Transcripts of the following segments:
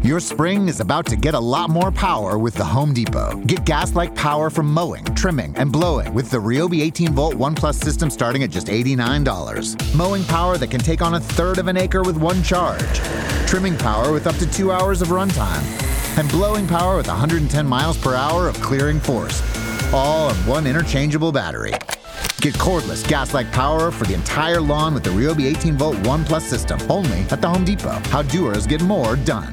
Your spring is about to get a lot more power with the Home Depot. Get gas-like power from mowing, trimming, and blowing with the Ryobi 18-volt ONE+ system starting at just $89. Mowing power that can take on a third of an acre with one charge. Trimming power with up to 2 hours of runtime. And blowing power with 110 miles per hour of clearing force. All on one interchangeable battery. Get cordless, gas-like power for the entire lawn with the Ryobi 18-volt ONE+ system. Only at the Home Depot. How doers get more done.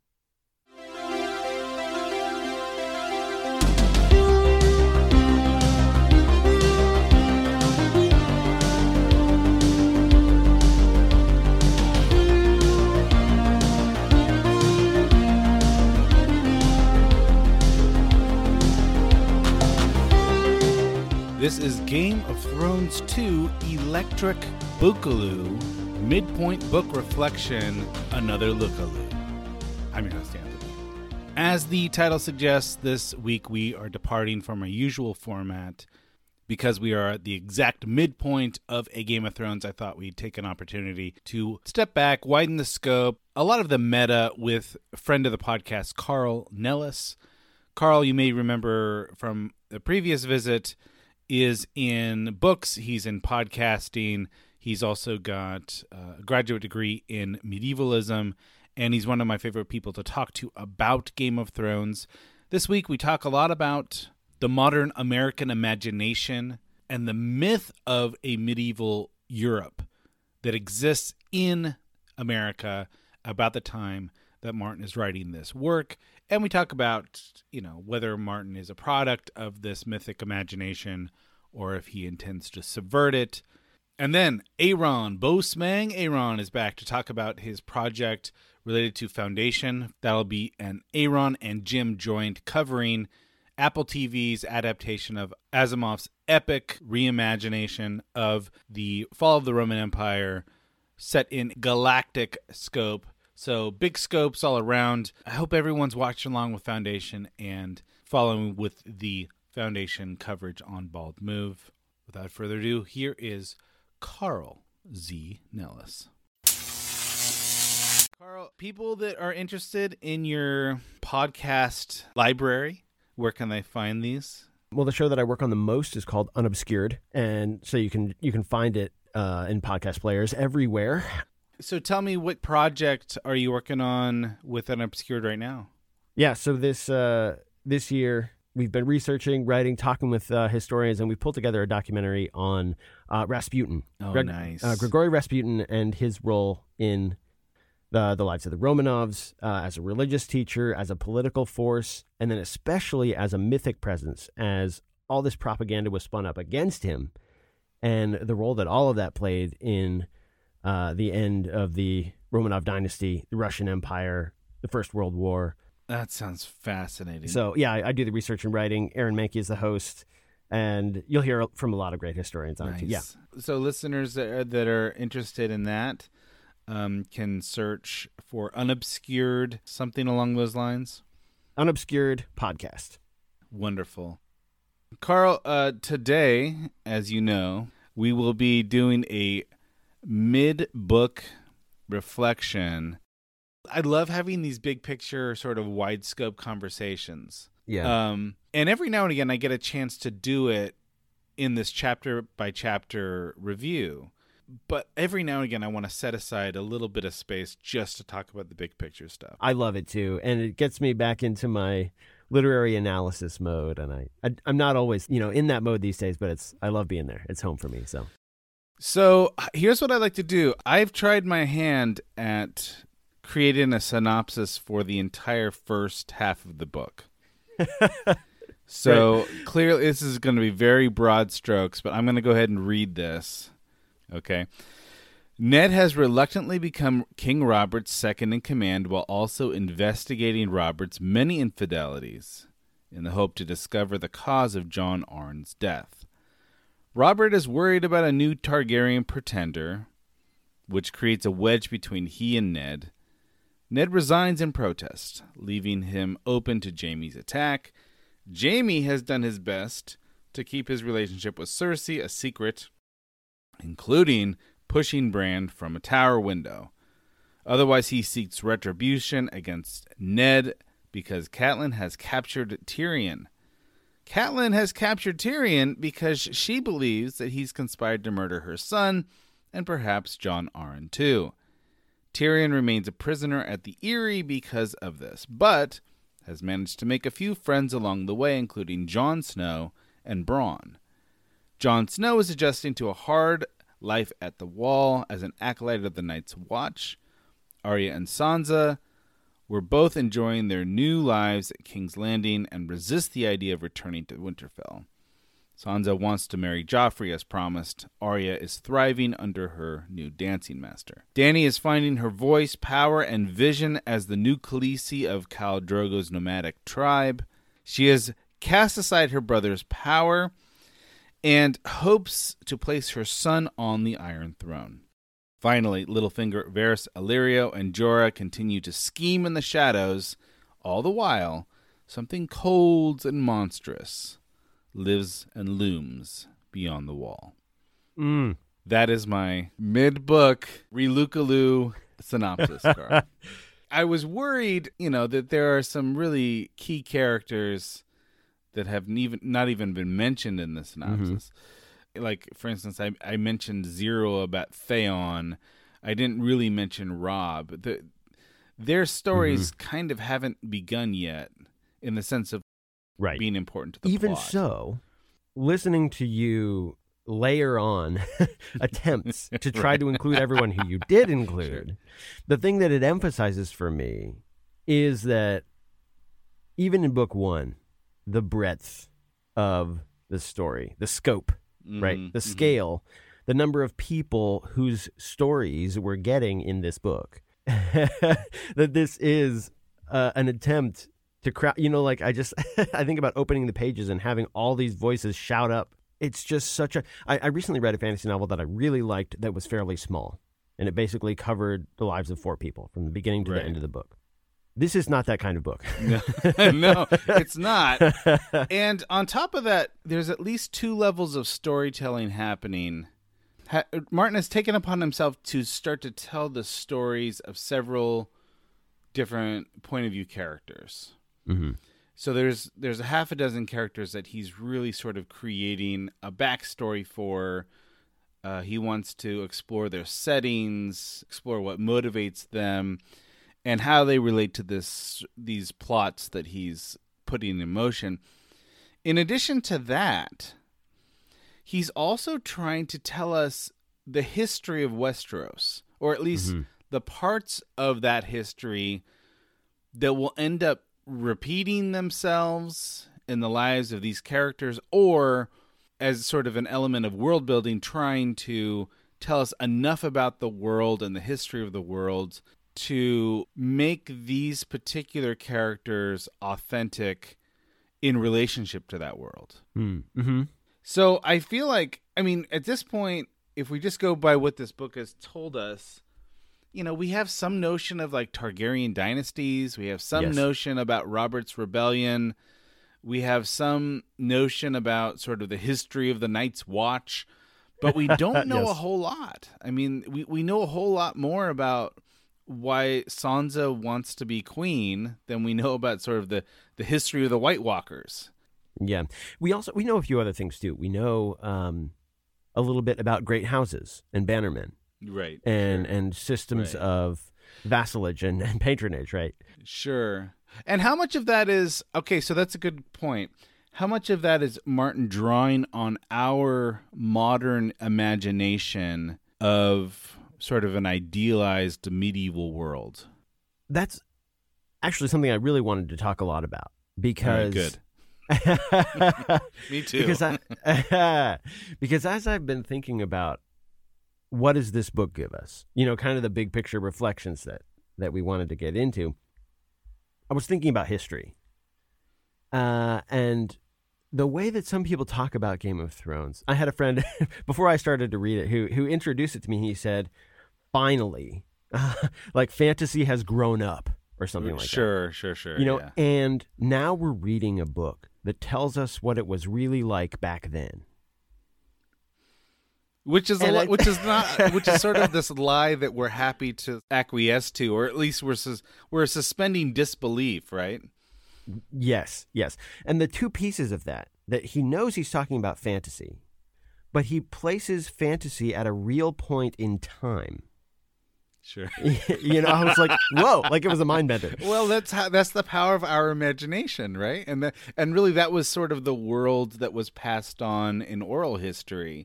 This is Game of Thrones 2 Electric Bookaloo Midpoint Book Reflection, Another Lookaloo. I'm your host, Anthony. As the title suggests, this week we are departing from our usual format. Because we are at the exact midpoint of a Game of Thrones, I thought we'd take an opportunity to step back, widen the scope, a lot of the meta with a friend of the podcast, Carl Nellis. Carl, you may remember from the previous visit, is in books, he's in podcasting, he's also got a graduate degree in medievalism, and he's one of my favorite people to talk to about Game of Thrones. This week we talk a lot about the modern American imagination and the myth of a medieval Europe that exists in America about the time that Martin is writing this work. And we talk about, whether Martin is a product of this mythic imagination or if he intends to subvert it. And then Aaron, Bo Smang Aaron is back to talk about his project related to Foundation. That'll be an Aaron and Jim joint covering Apple TV's adaptation of Asimov's epic reimagination of the fall of the Roman Empire set in galactic scope. So big scopes all around. I hope everyone's watching along with Foundation and following with the Foundation coverage on Bald Move. Without further ado, here is Carl Z. Nellis. Carl, people that are interested in your podcast library, where can they find these? Well, the show that I work on the most is called Unobscured, and so you can find it in podcast players everywhere. So tell me, what project are you working on with Unobscured right now? Yeah, so this year we've been researching, writing, talking with historians, and we've pulled together a documentary on Rasputin. Oh, nice. Grigory Rasputin and his role in the lives of the Romanovs as a religious teacher, as a political force, and then especially as a mythic presence, as all this propaganda was spun up against him, and the role that all of that played in the end of the Romanov dynasty, the Russian Empire, the First World War. That sounds fascinating. So, yeah, I do the research and writing. Aaron Mahnke is the host, and you'll hear from a lot of great historians on it, too. Yeah. So listeners that are interested in that can search for Unobscured, something along those lines? Unobscured Podcast. Wonderful. Carl, today, as you know, we will be doing a mid-book reflection. I love having these big picture sort of wide scope conversations. Yeah. And every now and again I get a chance to do it in this chapter by chapter review. But every now and again I want to set aside a little bit of space just to talk about the big picture stuff. I love it too. And it gets me back into my literary analysis mode. And I'm not always, in that mode these days, but I love being there. It's home for me. So here's what I like to do. I've tried my hand at creating a synopsis for the entire first half of the book. So clearly this is going to be very broad strokes, but I'm going to go ahead and read this. Okay. Ned has reluctantly become King Robert's second in command while also investigating Robert's many infidelities in the hope to discover the cause of Jon Arryn's death. Robert is worried about a new Targaryen pretender, which creates a wedge between he and Ned. Ned resigns in protest, leaving him open to Jaime's attack. Jaime has done his best to keep his relationship with Cersei a secret, including pushing Bran from a tower window. Otherwise, he seeks retribution against Ned because Catelyn has captured Tyrion. Catelyn has captured Tyrion because she believes that he's conspired to murder her son and perhaps Jon Arryn too. Tyrion remains a prisoner at the Eyrie because of this, but has managed to make a few friends along the way, including Jon Snow and Bronn. Jon Snow is adjusting to a hard life at the Wall as an acolyte of the Night's Watch. Arya and Sansa were both enjoying their new lives at King's Landing and resist the idea of returning to Winterfell. Sansa wants to marry Joffrey as promised. Arya is thriving under her new dancing master. Dany is finding her voice, power, and vision as the new Khaleesi of Khal Drogo's nomadic tribe. She has cast aside her brother's power and hopes to place her son on the Iron Throne. Finally, Littlefinger, Varys, Illyrio, and Jorah continue to scheme in the shadows. All the while, something cold and monstrous lives and looms beyond the Wall. That is my mid-book Relucaloo synopsis, Carl. I was worried, that there are some really key characters that have not even been mentioned in the synopsis. Like, for instance, I mentioned zero about Theon. I didn't really mention Robb. Their stories kind of haven't begun yet in the sense of being important to the Even plot. so, listening to you layer on attempts to try to include everyone who you did include, the thing that it emphasizes for me is that even in book one, the breadth of the story, the scope, right? The scale, the number of people whose stories we're getting in this book, that this is an attempt to crowd, I think about opening the pages and having all these voices shout up. It's just such a, I recently read a fantasy novel that I really liked that was fairly small, and it basically covered the lives of 4 people from the beginning to the end of the book. This is not that kind of book. No, it's not. And on top of that, there's at least 2 levels of storytelling happening. Martin has taken upon himself to start to tell the stories of several different point of view characters. So there's a half a dozen characters that he's really sort of creating a backstory for. He wants to explore their settings, explore what motivates them, and how they relate to these plots that he's putting in motion. In addition to that, he's also trying to tell us the history of Westeros, or at least the parts of that history that will end up repeating themselves in the lives of these characters, or as sort of an element of world building, trying to tell us enough about the world and the history of the world to make these particular characters authentic in relationship to that world. So I feel like, at this point, if we just go by what this book has told us, we have some notion of like Targaryen dynasties. We have some notion about Robert's Rebellion. We have some notion about sort of the history of the Night's Watch, but we don't know a whole lot. We know a whole lot more about why Sansa wants to be queen than we know about sort of the history of the White Walkers. Yeah. We know a few other things too. We know a little bit about great houses and bannermen. Right. And systems of vassalage and patronage, right? Sure. And how much of that is, okay, so that's a good point. How much of that is Martin drawing on our modern imagination of sort of an idealized medieval world? That's actually something I really wanted to talk a lot about because... Good. Me too. Because as I've been thinking about what does this book give us, kind of the big picture reflections that we wanted to get into, I was thinking about history. And the way that some people talk about Game of Thrones. I had a friend, before I started to read it, who introduced it to me. He said, finally, like fantasy has grown up or something like that. Sure. And now we're reading a book that tells us what it was really like back then. Which is which is sort of this lie that we're happy to acquiesce to, or at least we're suspending disbelief, right? Yes. And the two pieces of that he knows he's talking about fantasy, but he places fantasy at a real point in time. Sure. I was like, whoa, like it was a mind bender. Well, that's the power of our imagination, right? And really that was sort of the world that was passed on in oral history.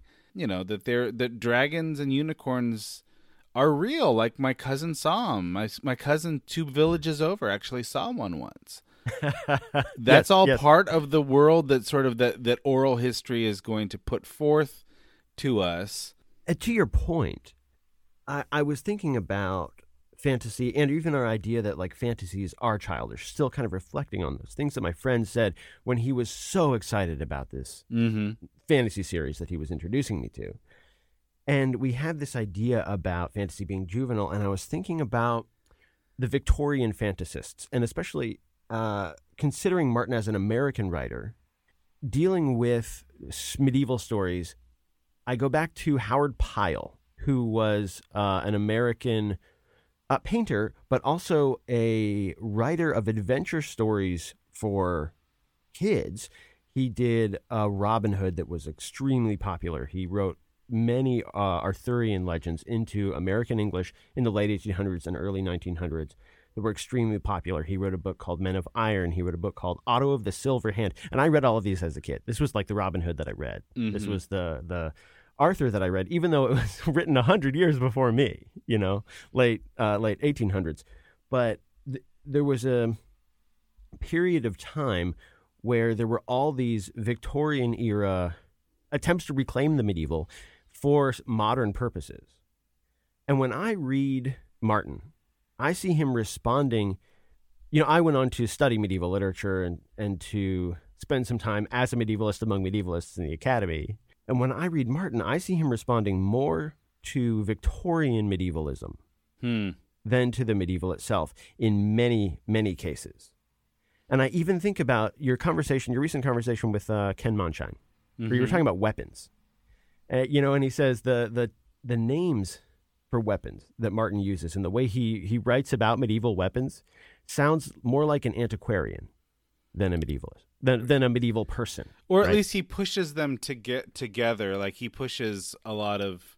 That dragons and unicorns are real. Like my cousin saw them. My cousin 2 villages over actually saw one once. That's all part of the world that sort of that oral history is going to put forth to us. To your point, I was thinking about fantasy and even our idea that like fantasies are childish, still kind of reflecting on those things that my friend said when he was so excited about this fantasy series that he was introducing me to. And we had this idea about fantasy being juvenile, and I was thinking about the Victorian fantasists, and especially considering Martin as an American writer, dealing with medieval stories. I go back to Howard Pyle, who was an American painter, but also a writer of adventure stories for kids. He did Robin Hood that was extremely popular. He wrote many Arthurian legends into American English in the late 1800s and early 1900s that were extremely popular. He wrote a book called Men of Iron. He wrote a book called Otto of the Silver Hand. And I read all of these as a kid. This was like the Robin Hood that I read. Mm-hmm. This was the Arthur that I read, even though it was written 100 years before me, late 1800s. But there was a period of time where there were all these Victorian era attempts to reclaim the medieval for modern purposes. And when I read Martin, I see him responding. I went on to study medieval literature and to spend some time as a medievalist among medievalists in the academy. And when I read Martin, I see him responding more to Victorian medievalism than to the medieval itself in many, many cases. And I even think about your recent conversation with Ken Monshine, where you were talking about weapons. And he says the names for weapons that Martin uses and the way he writes about medieval weapons sounds more like an antiquarian than a medievalist, than a medieval person. Or at least he pushes them to get together. Like he pushes a lot of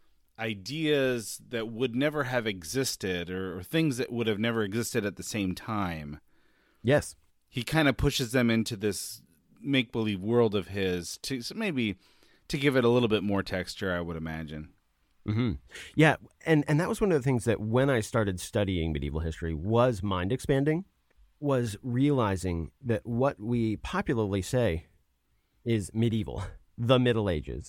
ideas that would never have existed or things that would have never existed at the same time. Yes. He kind of pushes them into this make-believe world of his to maybe to give it a little bit more texture, I would imagine. Mm-hmm. Yeah, and that was one of the things that when I started studying medieval history was mind-expanding, was realizing that what we popularly say is medieval, the Middle Ages,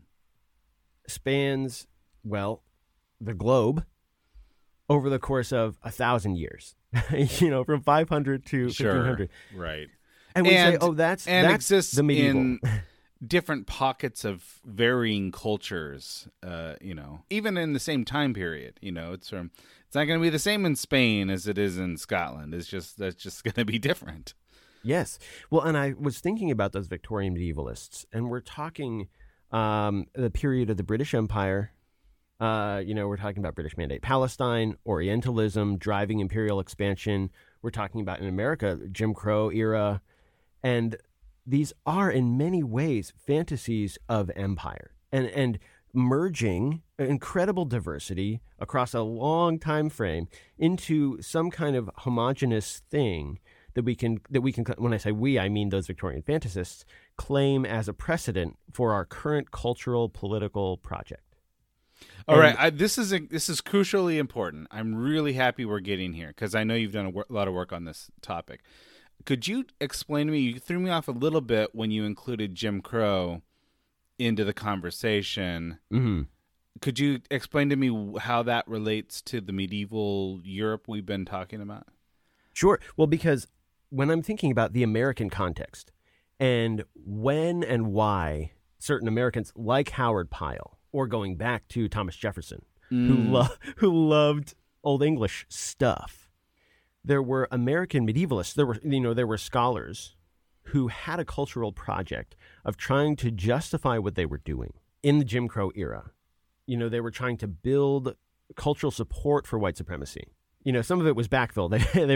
spans, the globe over the course of 1,000 years, from 500 to 1,500. Right. And we say, that's exists the medieval. In different pockets of varying cultures, even in the same time period. It's not going to be the same in Spain as it is in Scotland. That's just going to be different. Yes. Well, and I was thinking about those Victorian medievalists, and we're talking the period of the British Empire. We're talking about British Mandate Palestine, Orientalism, driving imperial expansion. We're talking about in America, Jim Crow era. And these are in many ways fantasies of empire and merging incredible diversity across a long time frame into some kind of homogenous thing that we can, when I say we, I mean those Victorian fantasists, claim as a precedent for our current cultural political project. All right, this is crucially important. I'm really happy we're getting here because I know you've done a lot of work on this topic. Could you explain to me, you threw me off a little bit when you included Jim Crow into the conversation. Mm-hmm. Could you explain to me how that relates to the medieval Europe we've been talking about? Sure. Well, because when I'm thinking about the American context and when and why certain Americans like Howard Pyle, or going back to Thomas Jefferson, who loved Old English stuff, there were American medievalists. There were scholars who had a cultural project of trying to justify what they were doing in the Jim Crow era. They were trying to build cultural support for white supremacy. Some of it was backfill.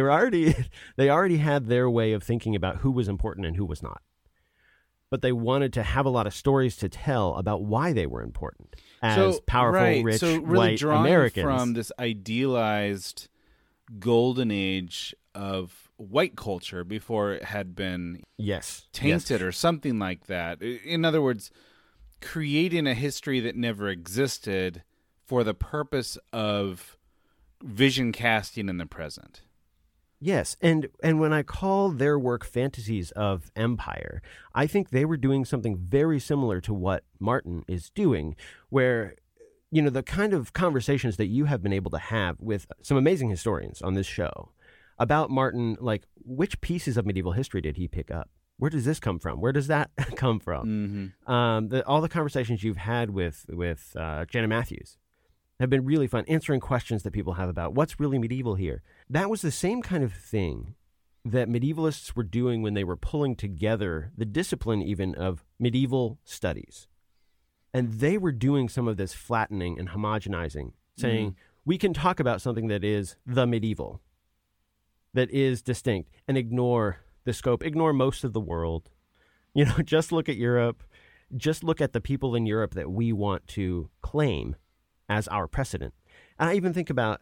They already had their way of thinking about who was important and who was not. But they wanted to have a lot of stories to tell about why they were important as powerful, rich, so really white drawing Americans. From this idealized golden age of white culture before it had been tainted or something like that. In other words, creating a history that never existed for the purpose of vision casting in the present. Yes, and when I call their work fantasies of empire, I think they were doing something very similar to what Martin is doing, where, the kind of conversations that you have been able to have with some amazing historians on this show about Martin, like which pieces of medieval history did he pick up? Where does this come from? Where does that come from? Mm-hmm. All the conversations you've had with Janet Matthews have been really fun, answering questions that people have about what's really medieval here. That was the same kind of thing that medievalists were doing when they were pulling together the discipline even of medieval studies. And they were doing some of this flattening and homogenizing, saying, we can talk about something that is the medieval, that is distinct, and ignore the scope, ignore most of the world. Just look at Europe, just look at the people in Europe that we want to claim as our precedent. And I even think about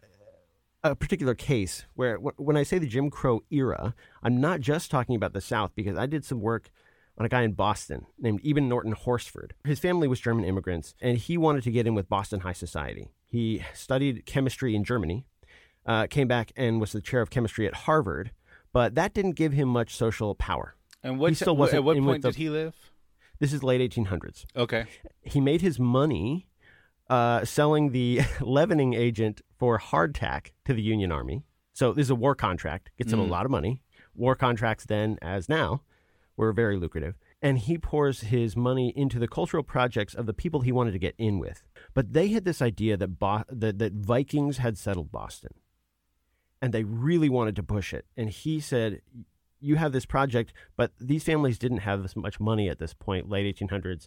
a particular case where when I say the Jim Crow era, I'm not just talking about the South, because I did some work on a guy in Boston named Eben Norton Horsford. His family was German immigrants, and he wanted to get in with Boston High Society. He studied chemistry in Germany, came back and was the chair of chemistry at Harvard, but that didn't give him much social power. And at what point did he live? This is late 1800s. Okay. He made his money selling the leavening agent for hardtack to the Union Army. So this is a war contract. Gets him a lot of money. War contracts then, as now, were very lucrative. And he pours his money into the cultural projects of the people he wanted to get in with. But they had this idea that that Vikings had settled Boston. And they really wanted to push it. And he said, you have this project, but these families didn't have this much money at this point, late 1800s,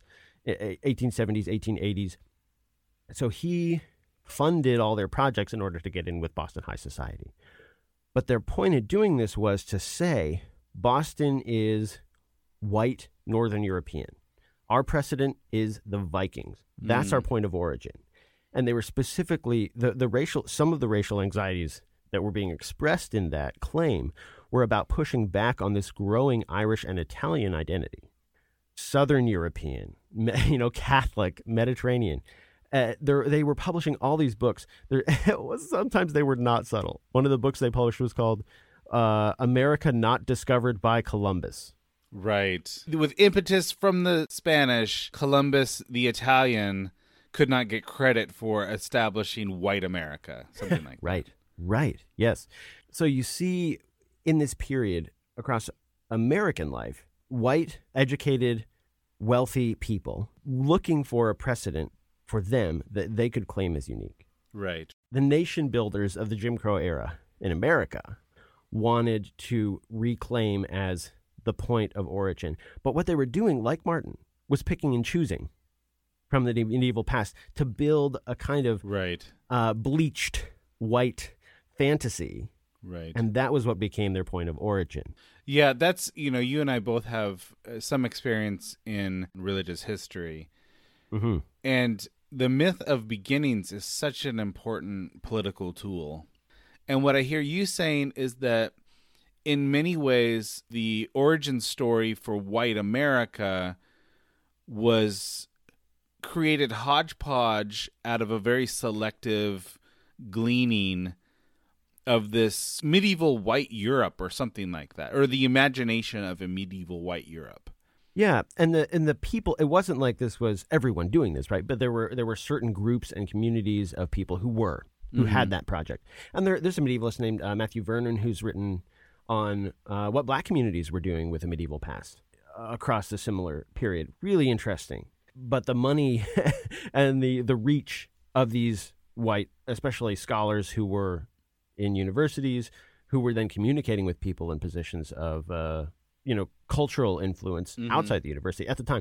1870s, 1880s. So he funded all their projects in order to get in with Boston High Society. But their point in doing this was to say Boston is white Northern European. Our precedent is the Vikings. That's our point of origin. And they were specifically some of the racial anxieties that were being expressed in that claim were about pushing back on this growing Irish and Italian identity. Southern European, Catholic, Mediterranean. They were publishing all these books. Sometimes they were not subtle. One of the books they published was called America Not Discovered by Columbus. Right. With impetus from the Spanish, Columbus, the Italian, could not get credit for establishing white America, something like that. Right. Yes. So you see in this period across American life, white, educated, wealthy people looking for a precedent for them that they could claim as unique. Right. The nation builders of the Jim Crow era in America wanted to reclaim as the point of origin. But what they were doing, like Martin, was picking and choosing from the medieval past to build a kind of bleached white fantasy. Right. And that was what became their point of origin. Yeah, that's, you and I both have some experience in religious history. Mm-hmm. And the myth of beginnings is such an important political tool. And what I hear you saying is that in many ways, the origin story for white America was created hodgepodge out of a very selective gleaning of this medieval white Europe or something like that, or the imagination of a medieval white Europe. Yeah, and the people, it wasn't like this was everyone doing this, right? But there were certain groups and communities of people who had that project. And there's a medievalist named Matthew Vernon who's written on what black communities were doing with the medieval past across a similar period. Really interesting. But the money and the reach of these white, especially scholars who were in universities, who were then communicating with people in positions of cultural influence outside the university at the time,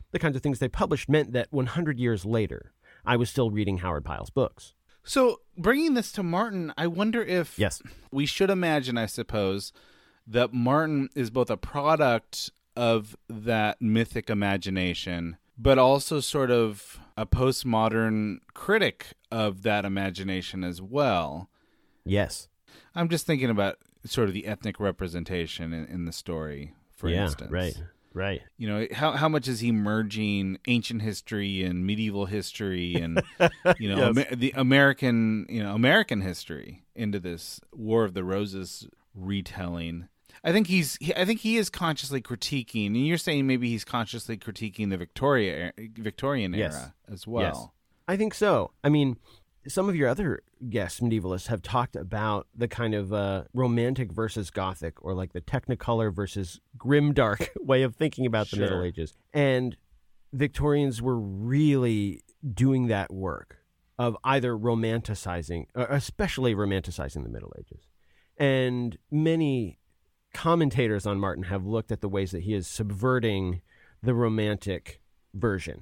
the kinds of things they published meant that 100 years later, I was still reading Howard Pyle's books. So bringing this to Martin, I wonder if we should imagine, I suppose, that Martin is both a product of that mythic imagination, but also sort of a postmodern critic of that imagination as well. Yes. I'm just thinking about sort of the ethnic representation in the story, for instance. Right. You know, how much is he merging ancient history and medieval history and the American history into this War of the Roses retelling? I think he is consciously critiquing, and you're saying maybe he's consciously critiquing the Victorian era as well. Yes. I think so. I mean, some of your other guest medievalists have talked about the kind of romantic versus Gothic, or like the Technicolor versus grimdark way of thinking about the Middle Ages. And Victorians were really doing that work of either romanticizing, especially romanticizing the Middle Ages. And many commentators on Martin have looked at the ways that he is subverting the romantic version.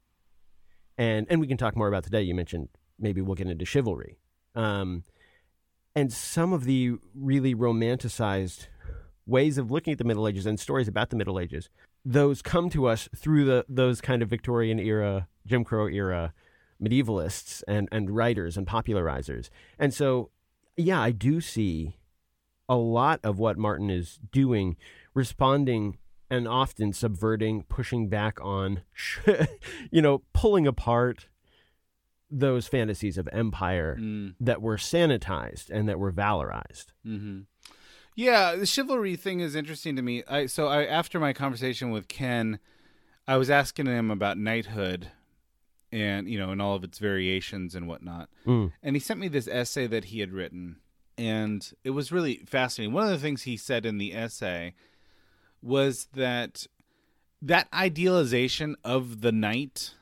And we can talk more about today. You mentioned maybe we'll get into chivalry. And some of the really romanticized ways of looking at the Middle Ages and stories about the Middle Ages, those come to us through those kind of Victorian era, Jim Crow era medievalists and writers and popularizers. And so, yeah, I do see a lot of what Martin is doing, responding and often subverting, pushing back on, pulling apart those fantasies of empire that were sanitized and that were valorized. Mm-hmm. Yeah, the chivalry thing is interesting to me. After my conversation with Ken, I was asking him about knighthood and, and all of its variations and whatnot. And he sent me this essay that he had written, and it was really fascinating. One of the things he said in the essay was that idealization of the knight,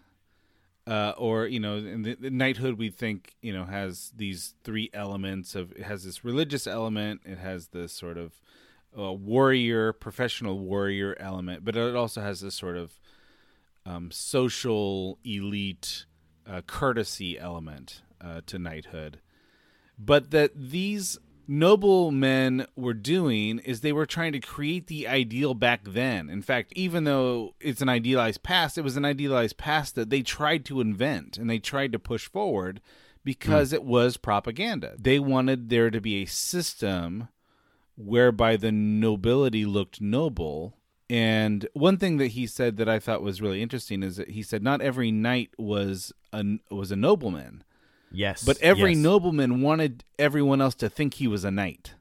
in the knighthood, we think, has these three elements it has this religious element, it has this sort of professional warrior element, but it also has this sort of social elite courtesy element to knighthood. But that these noble men were doing is they were trying to create the ideal back then. In fact, even though it's an idealized past, it was an idealized past that they tried to invent and they tried to push forward because it was propaganda. They wanted there to be a system whereby the nobility looked noble. And one thing that he said that I thought was really interesting is that he said not every knight was a nobleman. Yes. But every nobleman wanted everyone else to think he was a knight.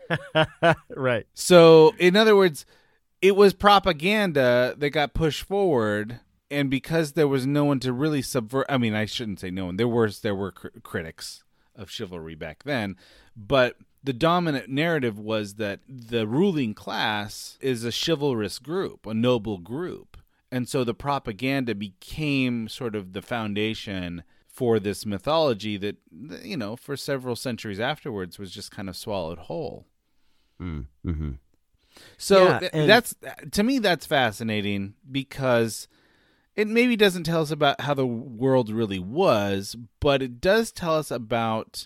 Right. So, in other words, it was propaganda that got pushed forward, and because there was no one to really subvert, I mean, I shouldn't say no one. There were critics of chivalry back then, but the dominant narrative was that the ruling class is a chivalrous group, a noble group. And so the propaganda became sort of the foundation for this mythology that, for several centuries afterwards was just kind of swallowed whole. Mm-hmm. So that's, to me, that's fascinating because it maybe doesn't tell us about how the world really was, but it does tell us about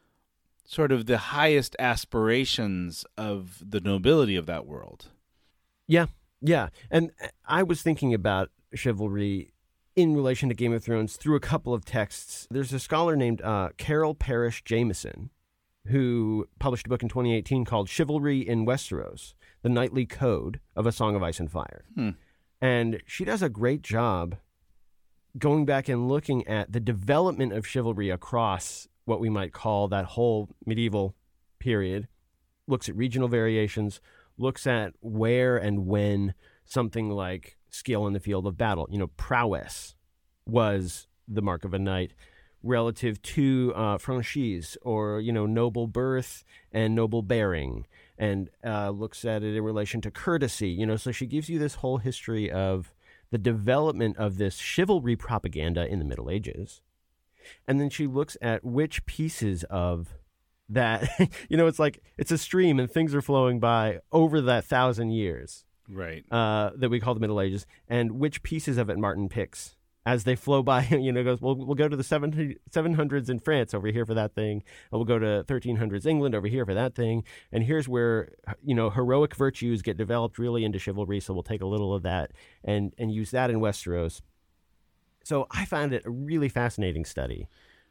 sort of the highest aspirations of the nobility of that world. Yeah. And I was thinking about chivalry in relation to Game of Thrones through a couple of texts. There's a scholar named Carol Parrish Jameson who published a book in 2018 called Chivalry in Westeros, The Knightly Code of A Song of Ice and Fire. And she does a great job going back and looking at the development of chivalry across what we might call that whole medieval period, looks at regional variations, looks at where and when something like skill in the field of battle, prowess was the mark of a knight relative to franchise or, noble birth and noble bearing, and looks at it in relation to courtesy, so she gives you this whole history of the development of this chivalry propaganda in the Middle Ages. And then she looks at which pieces of that, it's like it's a stream and things are flowing by over that 1,000 years. Right. that we call the Middle Ages, and which pieces of it Martin picks as they flow by. Goes, we'll go to the 700s in France over here for that thing, and we'll go to 1300s England over here for that thing, and here's where heroic virtues get developed really into chivalry, so we'll take a little of that and use that in Westeros. So I found it a really fascinating study,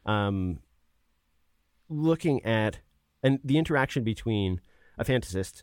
looking at and the interaction between a fantasist,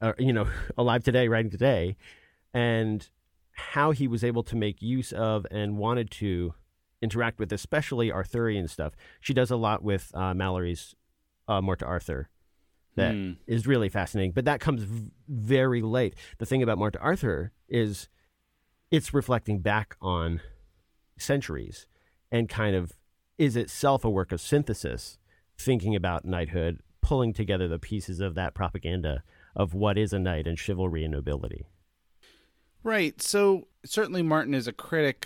alive today, writing today, and how he was able to make use of and wanted to interact with, especially Arthurian stuff. She does a lot with Mallory's Morte Arthur that is really fascinating, but that comes very late. The thing about Morte Arthur is it's reflecting back on centuries and kind of is itself a work of synthesis, thinking about knighthood, pulling together the pieces of that propaganda of what is a knight and chivalry and nobility. Right. So certainly Martin is a critic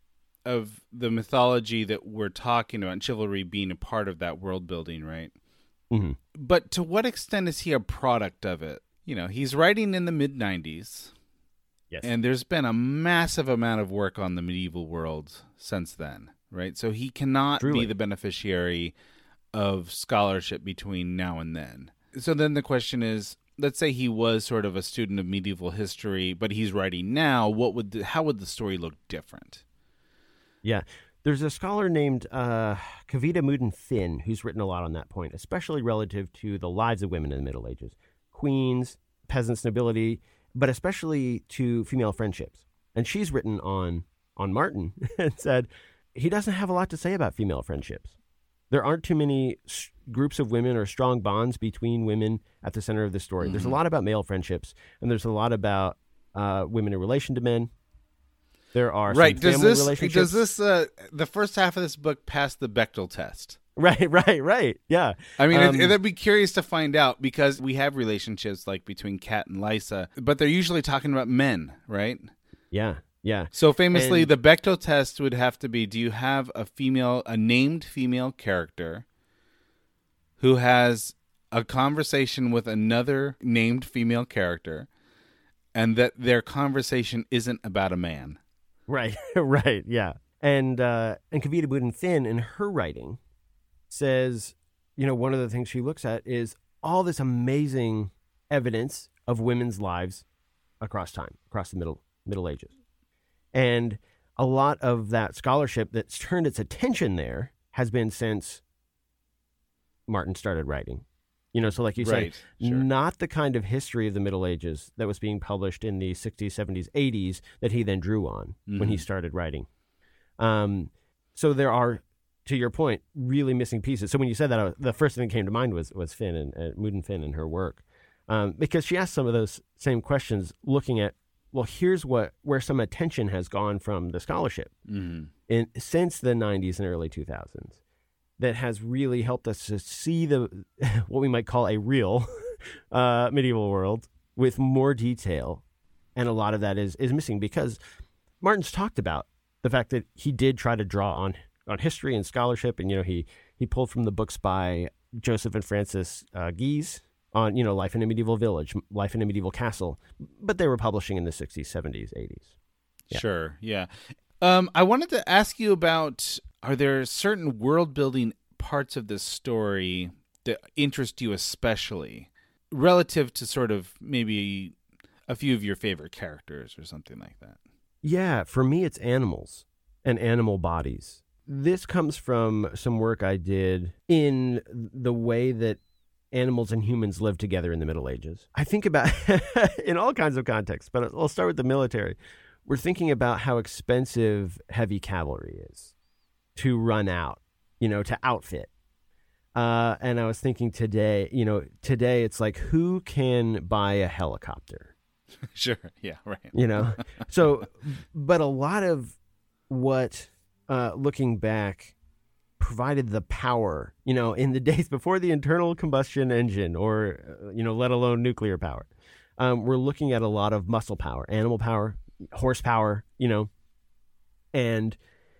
of the mythology that we're talking about, and chivalry being a part of that world building, right? Mm-hmm. But to what extent is he a product of it? He's writing in the mid-90s. Yes. And there's been a massive amount of work on the medieval world since then, right? So he cannot be the beneficiary of scholarship between now and then. So then the question is, let's say he was sort of a student of medieval history, but he's writing now. How would the story look different? Yeah. There's a scholar named Kavita Moodin Finn who's written a lot on that point, especially relative to the lives of women in the Middle Ages. Queens, peasants, nobility, but especially to female friendships. And she's written on Martin and said he doesn't have a lot to say about female friendships. There aren't too many groups of women or strong bonds between women at the center of the story. Mm-hmm. There's a lot about male friendships, and there's a lot about women in relation to men. There are some family relationships. Does this the first half of this book pass the Bechdel test? Right. Yeah. I mean, it'd be curious to find out, because we have relationships like between Kat and Lysa, but they're usually talking about men, right? Yeah. So famously, the Bechdel test would have to be: do you have a named female character who has a conversation with another named female character, and that their conversation isn't about a man? Right, yeah. And Kavita Moodin Finn, in her writing, says, one of the things she looks at is all this amazing evidence of women's lives across time, across the Middle Ages. And a lot of that scholarship that's turned its attention there has been since Martin started writing. So like you said, not the kind of history of the Middle Ages that was being published in the 60s, 70s, 80s that he then drew on when he started writing. So there are, to your point, really missing pieces. So when you said that, the first thing that came to mind was Finn and Moodin Finn and her work, because she asked some of those same questions, looking at, well, here's where some attention has gone from the scholarship since the 90s and early 2000s. That has really helped us to see what we might call a real medieval world with more detail, and a lot of that is missing, because Martin's talked about the fact that he did try to draw on history and scholarship, and he pulled from the books by Joseph and Francis Guise on life in a medieval village, life in a medieval castle, but they were publishing in the 60s, 70s, 80s. Yeah. Sure, yeah. I wanted to ask you about, are there certain world-building parts of this story that interest you especially, relative to sort of maybe a few of your favorite characters or something like that? Yeah, for me, it's animals and animal bodies. This comes from some work I did in the way that animals and humans lived together in the Middle Ages. I think about in all kinds of contexts, but I'll start with the military. We're thinking about how expensive heavy cavalry is to run out, to outfit. And I was thinking today it's like, who can buy a helicopter? Sure. Yeah. Right. So, but a lot of what, looking back, provided the power, in the days before the internal combustion engine or, let alone nuclear power. We're looking at a lot of muscle power, animal power, horsepower, and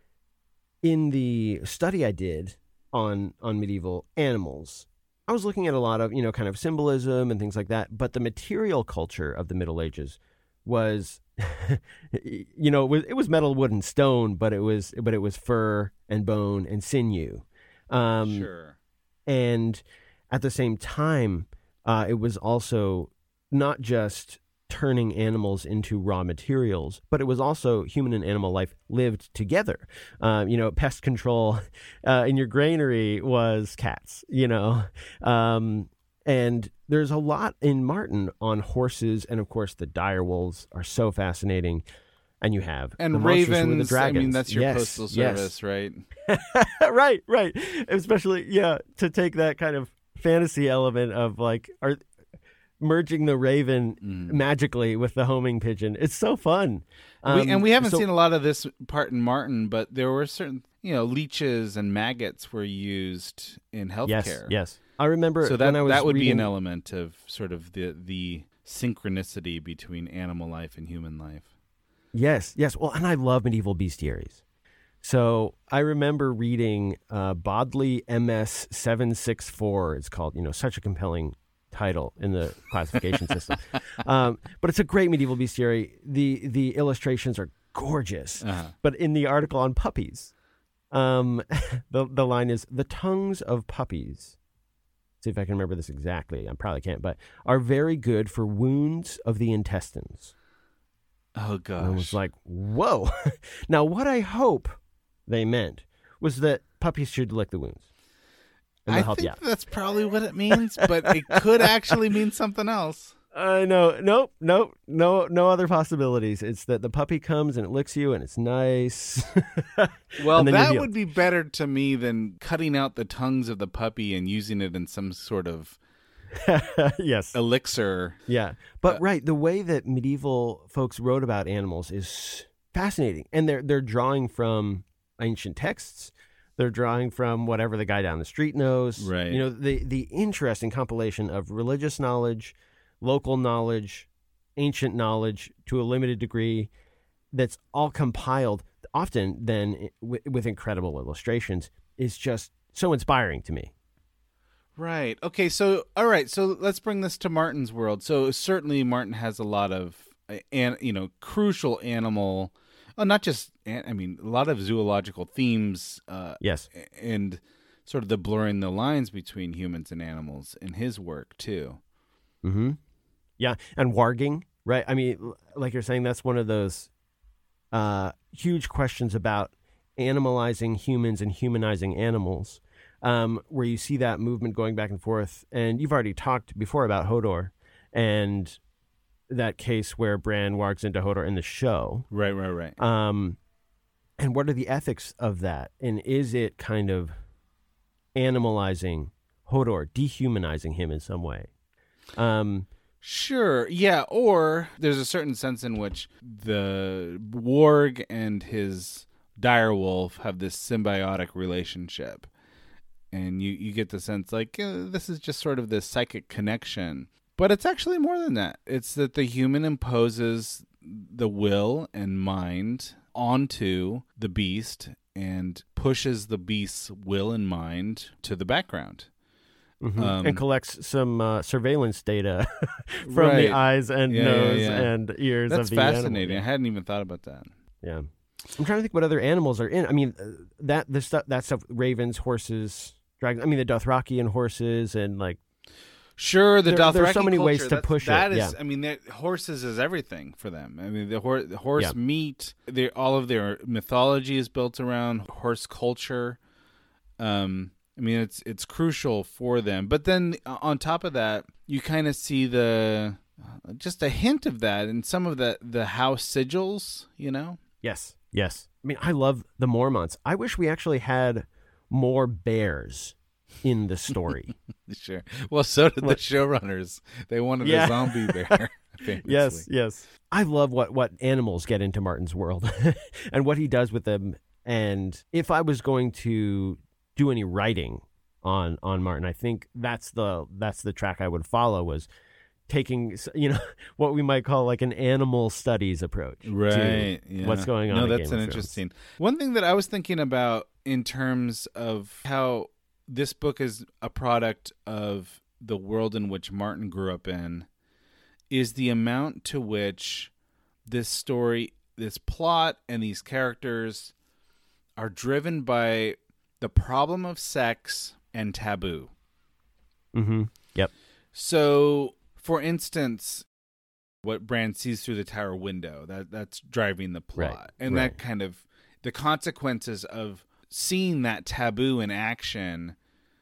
in the study I did on medieval animals, I was looking at a lot of, kind of symbolism and things like that, but the material culture of the Middle Ages was, it was metal, wood, and stone, but it was fur and bone and sinew. Sure. And at the same time, it was also not just turning animals into raw materials, but it was also human and animal life lived together. Pest control in your granary was cats, and there's a lot in Martin on horses, and of course the dire wolves are so fascinating. And you have and the ravens. The dragons. I mean, that's your postal service, right? right. Especially, to take that kind of fantasy element of merging the raven magically with the homing pigeon. It's so fun. We haven't seen a lot of this part in Martin, but there were certain, leeches and maggots were used in healthcare. Yes. I remember so when I was that would be reading... an element of sort of the synchronicity between animal life and human life. Yes. Well, and I love medieval bestiaries. So I remember reading Bodley MS 764. It's called, such a compelling title in the classification system. But it's a great medieval bestiary. The illustrations are gorgeous. Uh-huh. But in the article on puppies, the line is, "The tongues of puppies," see if I can remember this exactly, I probably can't, but "are very good for wounds of the intestines." Oh, gosh. And I was like, whoa. Now, what I hope they meant was that puppies should lick the wounds. I think that's probably what it means, but it could actually mean something else. No other possibilities. It's that the puppy comes and it licks you and it's nice. Well, that would be better to me than cutting out the tongues of the puppy and using it in some sort of yes elixir. Yeah. But right, the way that medieval folks wrote about animals is fascinating. And they're drawing from ancient texts. They're drawing from whatever the guy down the street knows. Right. The interesting compilation of religious knowledge, local knowledge, ancient knowledge to a limited degree, that's all compiled, often then with incredible illustrations, is just so inspiring to me. Right. Okay. So, all right. So let's bring this to Martin's world. So certainly Martin has a lot of, crucial animal, not just, a lot of zoological themes. Yes. And sort of the blurring the lines between humans and animals in his work too. Mm-hmm. Yeah. And warging, right? I mean, like you're saying, that's one of those huge questions about animalizing humans and humanizing animals. Where you see that movement going back and forth. And you've already talked before about Hodor and that case where Bran wargs into Hodor in the show. Right. And what are the ethics of that? And is it kind of animalizing Hodor, dehumanizing him in some way? Sure. Yeah. Or there's a certain sense in which the warg and his direwolf have this symbiotic relationship. And you get the sense this is just sort of this psychic connection. But it's actually more than that. It's that the human imposes the will and mind onto the beast and pushes the beast's will and mind to the background. Mm-hmm. And collects some surveillance data from the eyes and nose and ears of the animal. That's fascinating. I hadn't even thought about that. Yeah. I'm trying to think what other animals are in. I mean, that stuff, ravens, horses, dragons. I mean, the Dothrakian horses and Sure, the Dothraki there's so many culture, ways to push that it. Is, yeah. I mean, horses is everything for them. I mean, the horse meat, all of their mythology is built around horse culture. I mean, it's crucial for them. But then on top of that, you kind of see just a hint of that in some of the house sigils, Yes. I mean, I love the Mormonts. I wish we actually had more bears in the story. Sure. Well, so did the showrunners. They wanted a zombie bear. Yes. I love what animals get into Martin's world and what he does with them. And if I was going to do any writing on Martin, I think that's the track I would follow, was taking what we might call an animal studies approach to what's going on. No, that's an interesting one thing that I was thinking about in terms of how this book is a product of the world in which Martin grew up in, is the amount to which this story, this plot, and these characters are driven by the problem of sex and taboo. Mm-hmm. Yep. So, for instance, what Bran sees through the tower window, that's driving the plot. Right, And right. that kind of, the consequences of seeing that taboo in action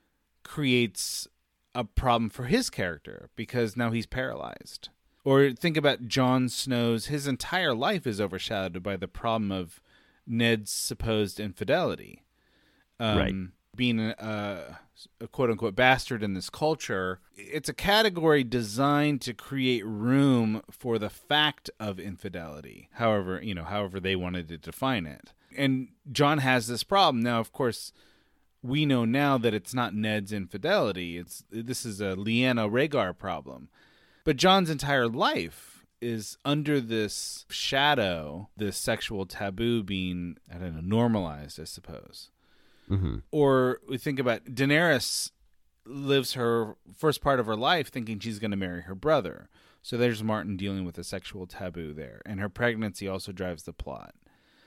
creates a problem for his character because now he's paralyzed. Or think about Jon Snow's, his entire life is overshadowed by the problem of Ned's supposed infidelity. Right. Being a quote-unquote bastard in this culture, it's a category designed to create room for the fact of infidelity, however they wanted to define it. And Jon has this problem. Now, of course, we know now that it's not Ned's infidelity. This is a Lyanna Rhaegar problem. But Jon's entire life is under this shadow, this sexual taboo being, normalized, I suppose. Mm-hmm. Or we think about Daenerys lives her first part of her life thinking she's going to marry her brother. So there's Martin dealing with a sexual taboo there. And her pregnancy also drives the plot.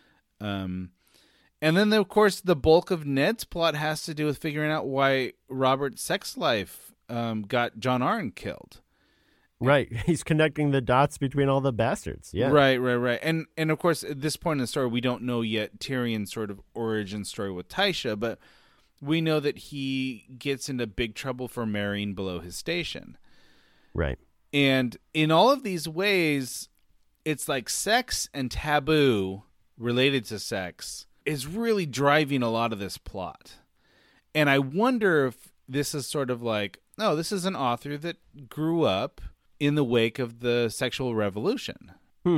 And then, of course, the bulk of Ned's plot has to do with figuring out why Robert's sex life got Jon Arryn killed. Right. He's connecting the dots between all the bastards. Yeah. Right. And of course, at this point in the story, we don't know yet Tyrion's sort of origin story with Tysha, but we know that he gets into big trouble for marrying below his station. Right. And in all of these ways, it's like sex and taboo related to sex is really driving a lot of this plot. And I wonder if this is sort of like, oh, this is an author that grew up in the wake of the sexual revolution.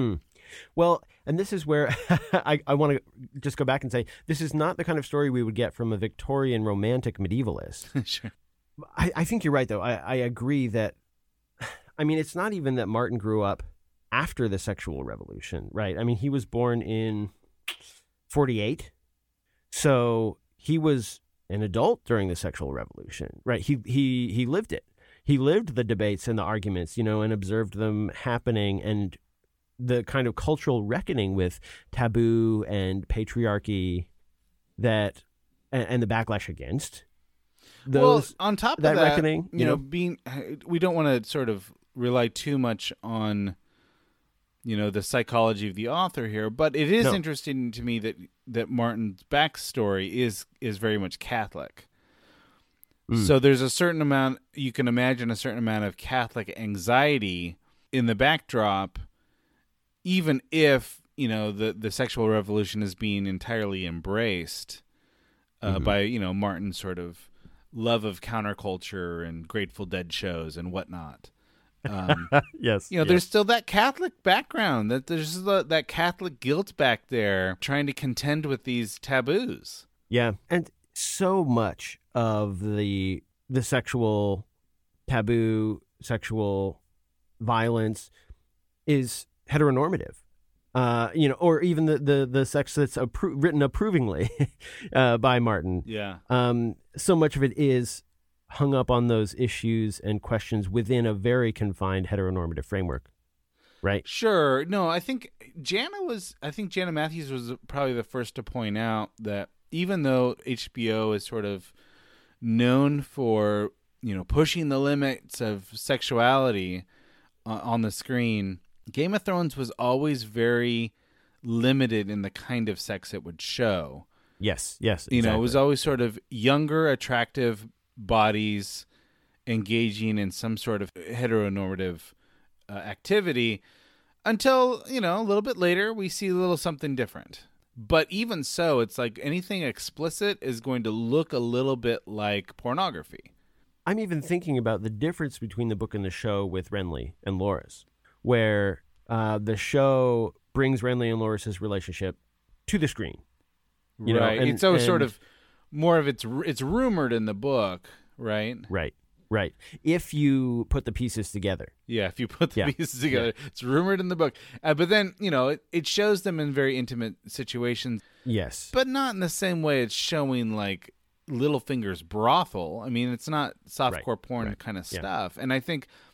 Well, and this is where I want to just go back and say, this is not the kind of story we would get from a Victorian romantic medievalist. Sure. I think you're right, though. I agree that, I mean, it's not even that Martin grew up after the sexual revolution, right? I mean, he was born in 1948. So he was an adult during the sexual revolution, right? He lived it. He lived the debates and the arguments, and observed them happening, and the kind of cultural reckoning with taboo and patriarchy that, and the backlash against those. Well, on top of that, reckoning, we don't want to sort of rely too much on, the psychology of the author here, but it is interesting to me that Martin's backstory is very much Catholic. So there's a certain amount, you can imagine a certain amount of Catholic anxiety in the backdrop, even if, the sexual revolution is being entirely embraced by, Martin's sort of love of counterculture and Grateful Dead shows and whatnot. Yes. There's still that Catholic background, that there's that Catholic guilt back there trying to contend with these taboos. Yeah. And so much of the sexual taboo, sexual violence is heteronormative, or even the sex that's written approvingly by Martin. Yeah. So much of it is hung up on those issues and questions within a very confined heteronormative framework, right? Sure. No, I think Jana Matthews was probably the first to point out that even though HBO is sort of known for, pushing the limits of sexuality on the screen, Game of Thrones was always very limited in the kind of sex it would show. Yes, exactly. It was always sort of younger, attractive bodies engaging in some sort of heteronormative activity until, a little bit later we see a little something different. But even so, it's like anything explicit is going to look a little bit like pornography. I'm even thinking about the difference between the book and the show with Renly and Loras, where the show brings Renly and Loras' relationship to the screen. Right. It's always sort of more of it's rumored in the book, right? Right. If you put the pieces together. Yeah, if you put the pieces together. Yeah. It's rumored in the book. But then, it shows them in very intimate situations. Yes. But not in the same way it's showing, like, Littlefinger's brothel. I mean, it's not softcore porn kind of stuff. And I think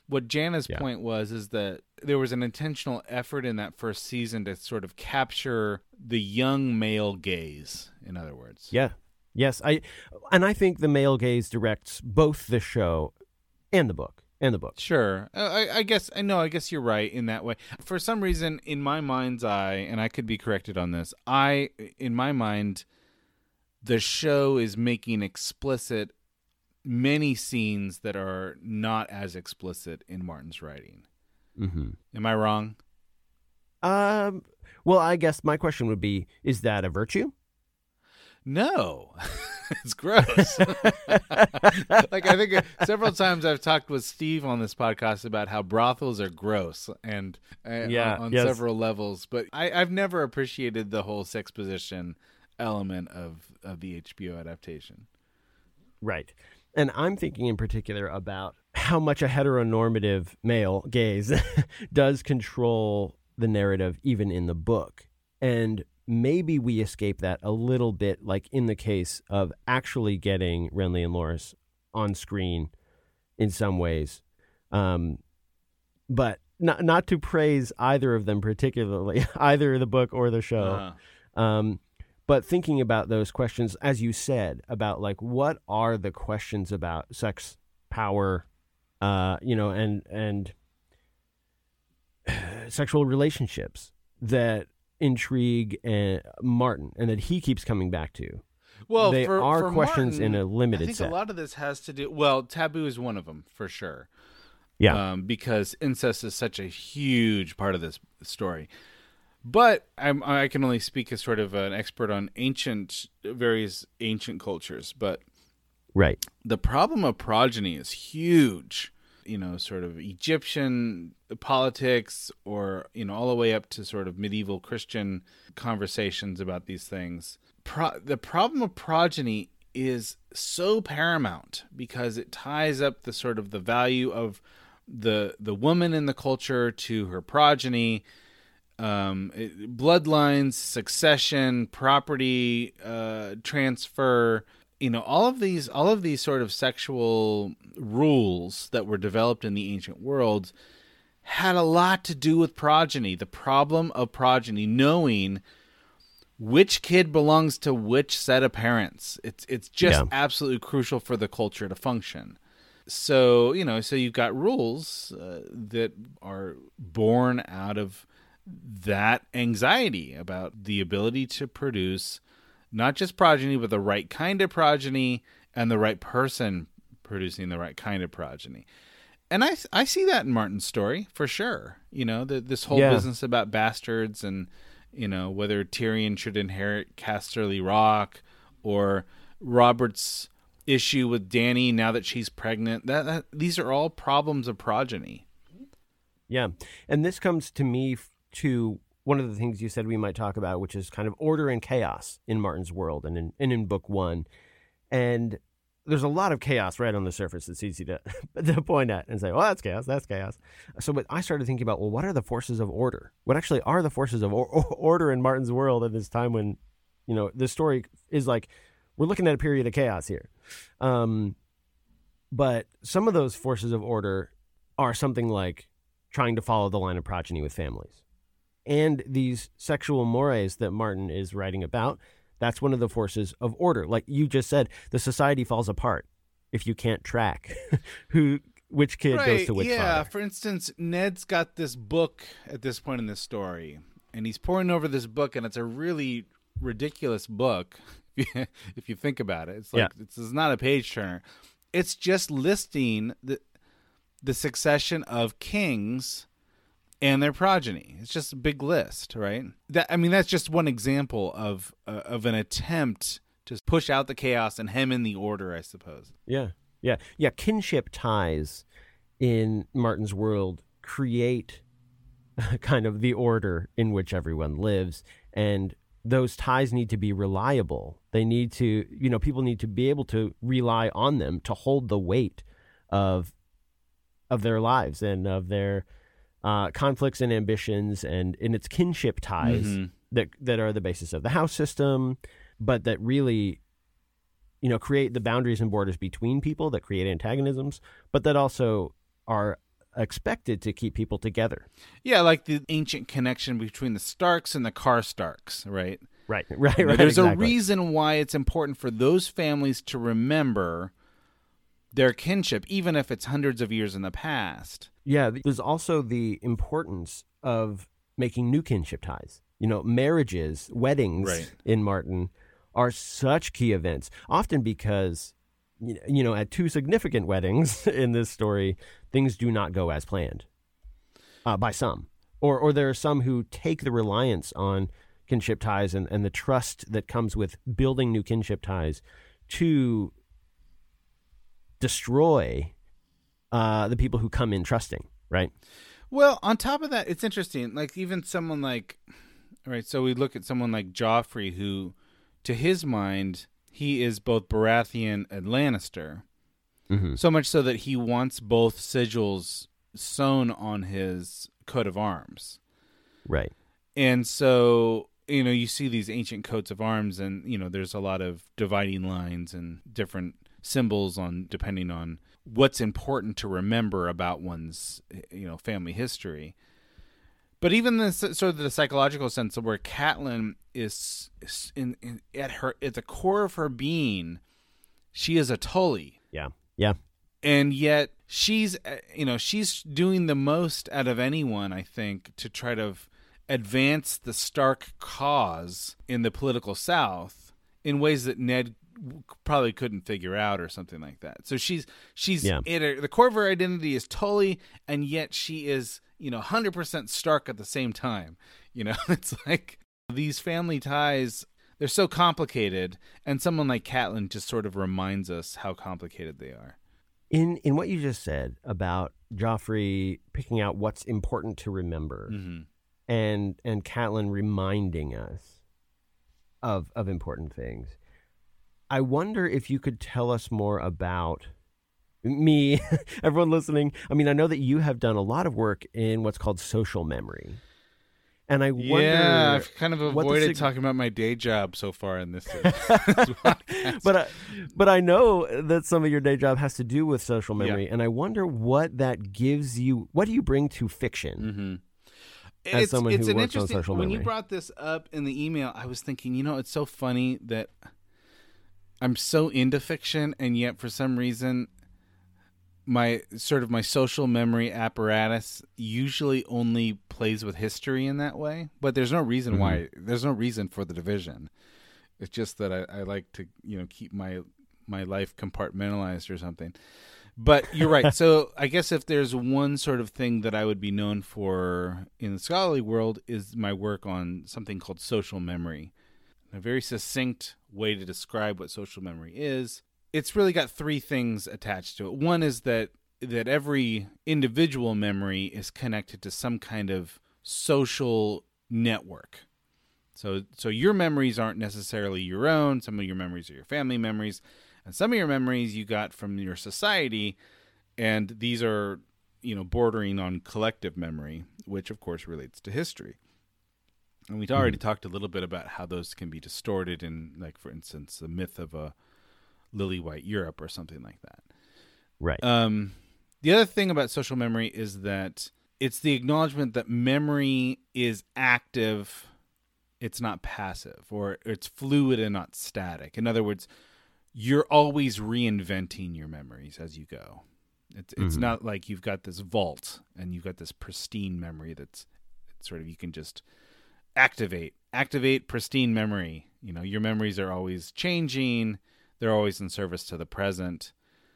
what Jana's Yeah. point is that there was an intentional effort in that first season to sort of capture the young male gaze, in other words. Yeah. Yes. I think the male gaze directs both the show and the book. Sure. I guess you're right in that way. For some reason, in my mind's eye, and I could be corrected on this, in my mind, the show is making explicit many scenes that are not as explicit in Martin's writing. Mm-hmm. Am I wrong? Well, I guess my question would be, is that a virtue? No. It's gross. Like, I think several times I've talked with Steve on this podcast about how brothels are gross and on several levels. But I've never appreciated the whole sex position element of the HBO adaptation. Right. And I'm thinking in particular about how much a heteronormative male gaze does control the narrative even in the book. And maybe we escape that a little bit, like in the case of actually getting Renly and Loras on screen in some ways. But not to praise either of them particularly, either the book or the show. But thinking about those questions, as you said, about like what are the questions about sex, power, and sexual relationships that intrigue Martin, and that he keeps coming back to. Well, they are questions Martin, in a limited I think set. a lot of this has to do. Well, taboo is one of them for sure. Yeah, because incest is such a huge part of this story. But I can only speak as sort of an expert on various ancient cultures. But right, the problem of progeny is huge. Sort of Egyptian politics, or all the way up to sort of medieval Christian conversations about these things. The problem of progeny is so paramount because it ties up the sort of the value of the woman in the culture to her progeny. Bloodlines, succession, property transfer, all of these sort of sexual rules that were developed in the ancient world had a lot to do with progeny. The problem of progeny, knowing which kid belongs to which set of parents, it's just absolutely crucial for the culture to function. So you've got rules that are born out of that anxiety about the ability to produce not just progeny, but the right kind of progeny and the right person producing the right kind of progeny. And I see that in Martin's story for sure. This whole business about bastards and, whether Tyrion should inherit Casterly Rock, or Robert's issue with Dany now that she's pregnant. These are all problems of progeny. Yeah. And this comes to me to one of the things you said we might talk about, which is kind of order and chaos in Martin's world and in book one. And there's a lot of chaos right on the surface. It's easy to point at and say, well, that's chaos. So but I started thinking about, well, what are the forces of order? What actually are the forces of order in Martin's world at this time when, this story is like, we're looking at a period of chaos here. But some of those forces of order are something like trying to follow the line of progeny with families. And these sexual mores that Martin is writing about, that's one of the forces of order. Like you just said, the society falls apart if you can't track which kid goes to which father. For instance, Ned's got this book at this point in this story, and he's poring over this book, and it's a really ridiculous book if you think about it. It's like it's not a page turner. It's just listing the succession of kings and their progeny. It's just a big list, right? That's just one example of an attempt to push out the chaos and hem in the order, I suppose. Yeah. Kinship ties in Martin's world create kind of the order in which everyone lives, and those ties need to be reliable. They need to, people need to be able to rely on them to hold the weight of their lives and of their conflicts and ambitions, and in its kinship ties that are the basis of the house system, but that really, create the boundaries and borders between people, that create antagonisms, but that also are expected to keep people together. Yeah, like the ancient connection between the Starks and the Karstarks, right? Right. There's exactly. a reason why it's important for those families to remember their kinship, even if it's hundreds of years in the past. Yeah, there's also the importance of making new kinship ties. Marriages, weddings Right. in Martin are such key events, often because, at two significant weddings in this story, things do not go as planned by some. Or there are some who take the reliance on kinship ties and the trust that comes with building new kinship ties to destroy the people who come in trusting, right? Well, on top of that, it's interesting. Like even someone like, right, so we look at someone like Joffrey, who, to his mind, he is both Baratheon and Lannister. Mm-hmm. So much so that he wants both sigils sewn on his coat of arms. Right. And so, you see these ancient coats of arms and, there's a lot of dividing lines and different symbols depending on what's important to remember about one's, family history. But even the sort of the psychological sense of where Catelyn is at the core of her being, she is a Tully. Yeah. And yet she's doing the most out of anyone, I think, to try to advance the Stark cause in the political South in ways that Ned probably couldn't figure out or something like that. So she's the core of her identity is Tully, and yet she is 100% Stark at the same time. It's like these family ties, they're so complicated, and someone like Catelyn just sort of reminds us how complicated they are. In what you just said about Joffrey picking out what's important to remember, Mm-hmm. and Catelyn reminding us of important things, I wonder if you could tell us more about me, everyone listening. I mean, I know that you have done a lot of work in what's called social memory. And I wonder... Yeah, I've kind of avoided talking about my day job so far in this podcast. But I know that some of your day job has to do with social memory, and I wonder what that gives you. What do you bring to fiction? Mm-hmm. As someone who works on social memory. When you brought this up in the email, I was thinking, it's so funny that I'm so into fiction, and yet for some reason my social memory apparatus usually only plays with history in that way. But there's no reason why. There's no reason for the division. It's just that I like to keep my life compartmentalized or something. But you're right. So I guess if there's one sort of thing that I would be known for in the scholarly world is my work on something called social memory. A very succinct way to describe what social memory is. It's really got three things attached to it. One is that every individual memory is connected to some kind of social network. So your memories aren't necessarily your own. Some of your memories are your family memories. And some of your memories you got from your society. And these are, bordering on collective memory, which of course relates to history. And we'd already talked a little bit about how those can be distorted in, like, for instance, the myth of a lily-white Europe or something like that. Right. The other thing about social memory is that it's the acknowledgement that memory is active, it's not passive, or it's fluid and not static. In other words, you're always reinventing your memories as you go. It's not like you've got this vault and you've got this pristine memory that's sort of you can just activate pristine memory. Your memories are always changing. They're always in service to the present.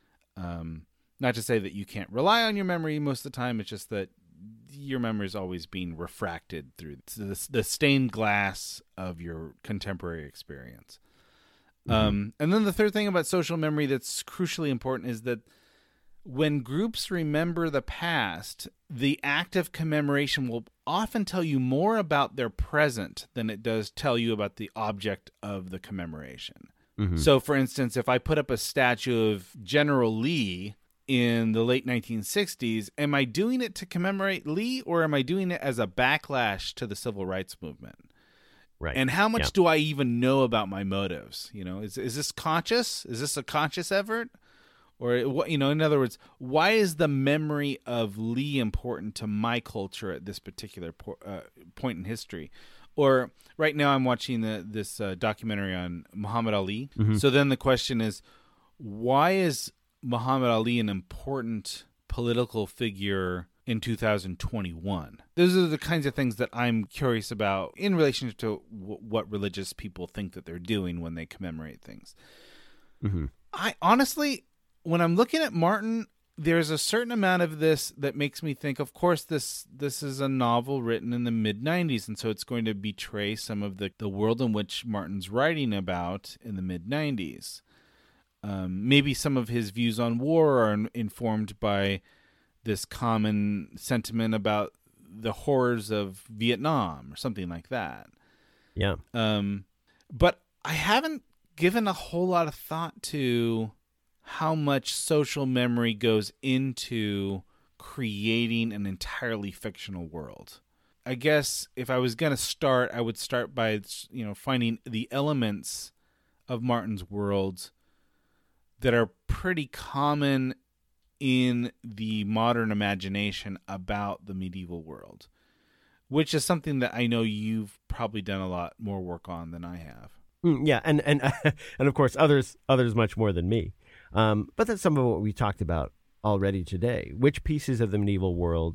Not to say that you can't rely on your memory most of the time. It's just that your memory is always being refracted through the stained glass of your contemporary experience. And then the third thing about social memory that's crucially important is that when groups remember the past, the act of commemoration will often tell you more about their present than it does tell you about the object of the commemoration. So, for instance, if I put up a statue of General Lee in the late 1960s, am I doing it to commemorate Lee, or am I doing it as a backlash to the civil rights movement? Right. And how much do I even know about my motives? Is this conscious? Is this a conscious effort? Or, in other words, why is the memory of Lee important to my culture at this particular point in history? Or right now I'm watching this documentary on Muhammad Ali. Mm-hmm. So then the question is, why is Muhammad Ali an important political figure in 2021? Those are the kinds of things that I'm curious about in relation to what religious people think that they're doing when they commemorate things. Mm-hmm. I honestly, when I'm looking at Martin, there's a certain amount of this that makes me think, of course, this is a novel written in the mid-'90s, and so it's going to betray some of the world in which Martin's writing about in the mid-'90s. Maybe some of his views on war are informed by this common sentiment about the horrors of Vietnam or something like that. Yeah. But I haven't given a whole lot of thought to how much social memory goes into creating an entirely fictional world. I guess if I was going to start, I would start by, finding the elements of Martin's world that are pretty common in the modern imagination about the medieval world, which is something that I know you've probably done a lot more work on than I have. Yeah, and of course others much more than me. But that's some of what we talked about already today. Which pieces of the medieval world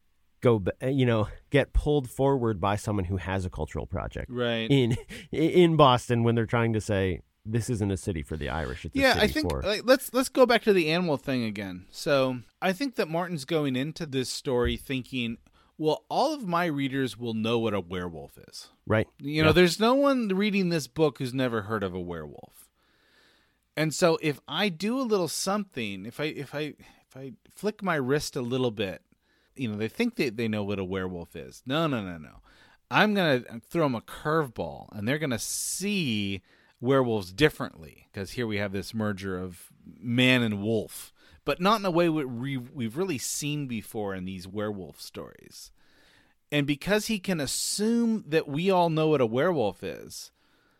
get pulled forward by someone who has a cultural project, right? In Boston, when they're trying to say this isn't a city for the Irish. It's a city I think for... let's go back to the animal thing again. So I think that Martin's going into this story thinking, well, all of my readers will know what a werewolf is, right? There's no one reading this book who's never heard of a werewolf. And so if I do a little something, if I flick my wrist a little bit, they think they know what a werewolf is. No. I'm going to throw them a curveball, and they're going to see werewolves differently, because here we have this merger of man and wolf, but not in a way we've really seen before in these werewolf stories. And because he can assume that we all know what a werewolf is,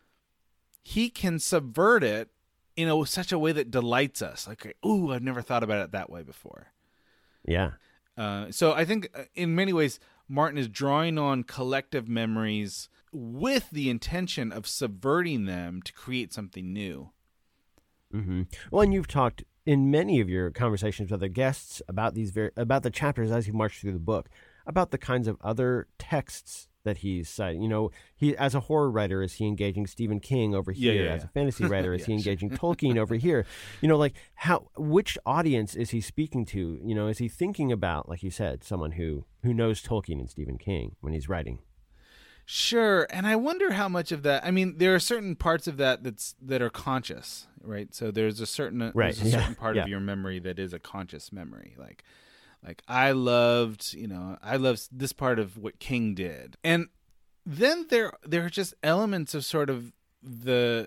he can subvert it in such a way that delights us. Like, ooh, I've never thought about it that way before. Yeah. So I think in many ways, Martin is drawing on collective memories with the intention of subverting them to create something new. Mm-hmm. Well, and you've talked in many of your conversations with other guests about about the chapters as you march through the book, about the kinds of other texts that he's citing. He, as a horror writer, is he engaging Stephen King over here? As a fantasy writer, is he engaging Tolkien over here? Which audience is he speaking to? Is he thinking about, like you said, someone who knows Tolkien and Stephen King when he's writing? Sure, and I wonder how much of that. I mean, there are certain parts of that that are conscious, right? So there's a certain part of your memory that is a conscious memory, like I loved this part of what King did. And then there are just elements of sort of the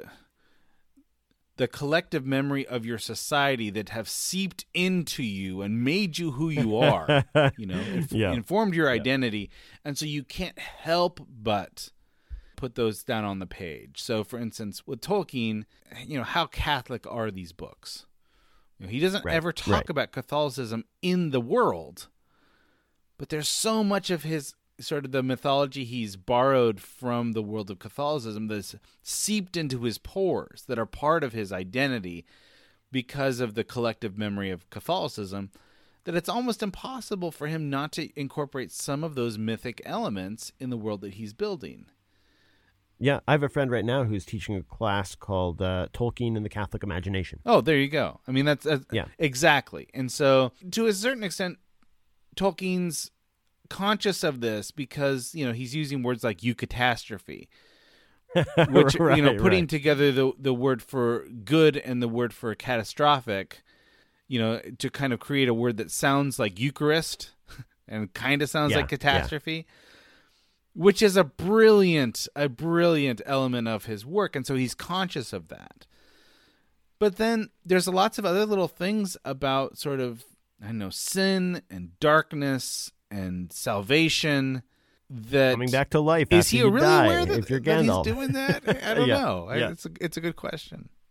collective memory of your society that have seeped into you and made you who you are, informed your identity. And so you can't help but put those down on the page. So for instance, with Tolkien, how Catholic are these books? He doesn't ever talk about Catholicism in the world, but there's so much of his sort of the mythology he's borrowed from the world of Catholicism that's seeped into his pores, that are part of his identity because of the collective memory of Catholicism, that it's almost impossible for him not to incorporate some of those mythic elements in the world that he's building. Yeah, I have a friend right now who's teaching a class called Tolkien and the Catholic Imagination. Oh, there you go. I mean, that's exactly. And so, to a certain extent, Tolkien's conscious of this because, he's using words like eucatastrophe, which, putting together the word for good and the word for catastrophic, to kind of create a word that sounds like Eucharist and kind of sounds like catastrophe. Which is a brilliant element of his work. And so he's conscious of that. But then there's lots of other little things about sort of, sin and darkness and salvation that... Coming back to life is after he you really die, aware if you're that he's Gandalf. doing that? I don't know. Yeah. It's a good question.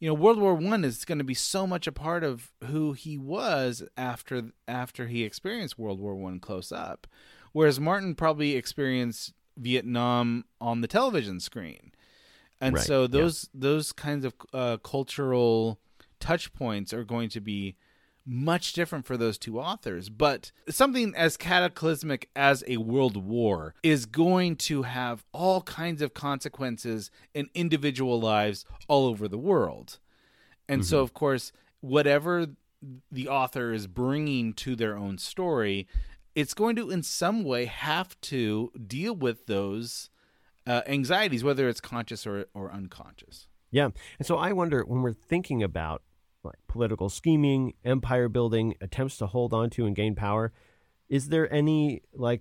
World War I is going to be so much a part of who he was after he experienced World War I close up, whereas Martin probably experienced Vietnam on the television screen. And Right, so those kinds of cultural touch points are going to be much different for those two authors. But something as cataclysmic as a world war is going to have all kinds of consequences in individual lives all over the world. And so, of course, whatever the author is bringing to their own story, it's going to in some way have to deal with those anxieties, whether it's conscious or unconscious. Yeah. And so I wonder, when we're thinking about like political scheming, empire building, attempts to hold on to and gain power, is there any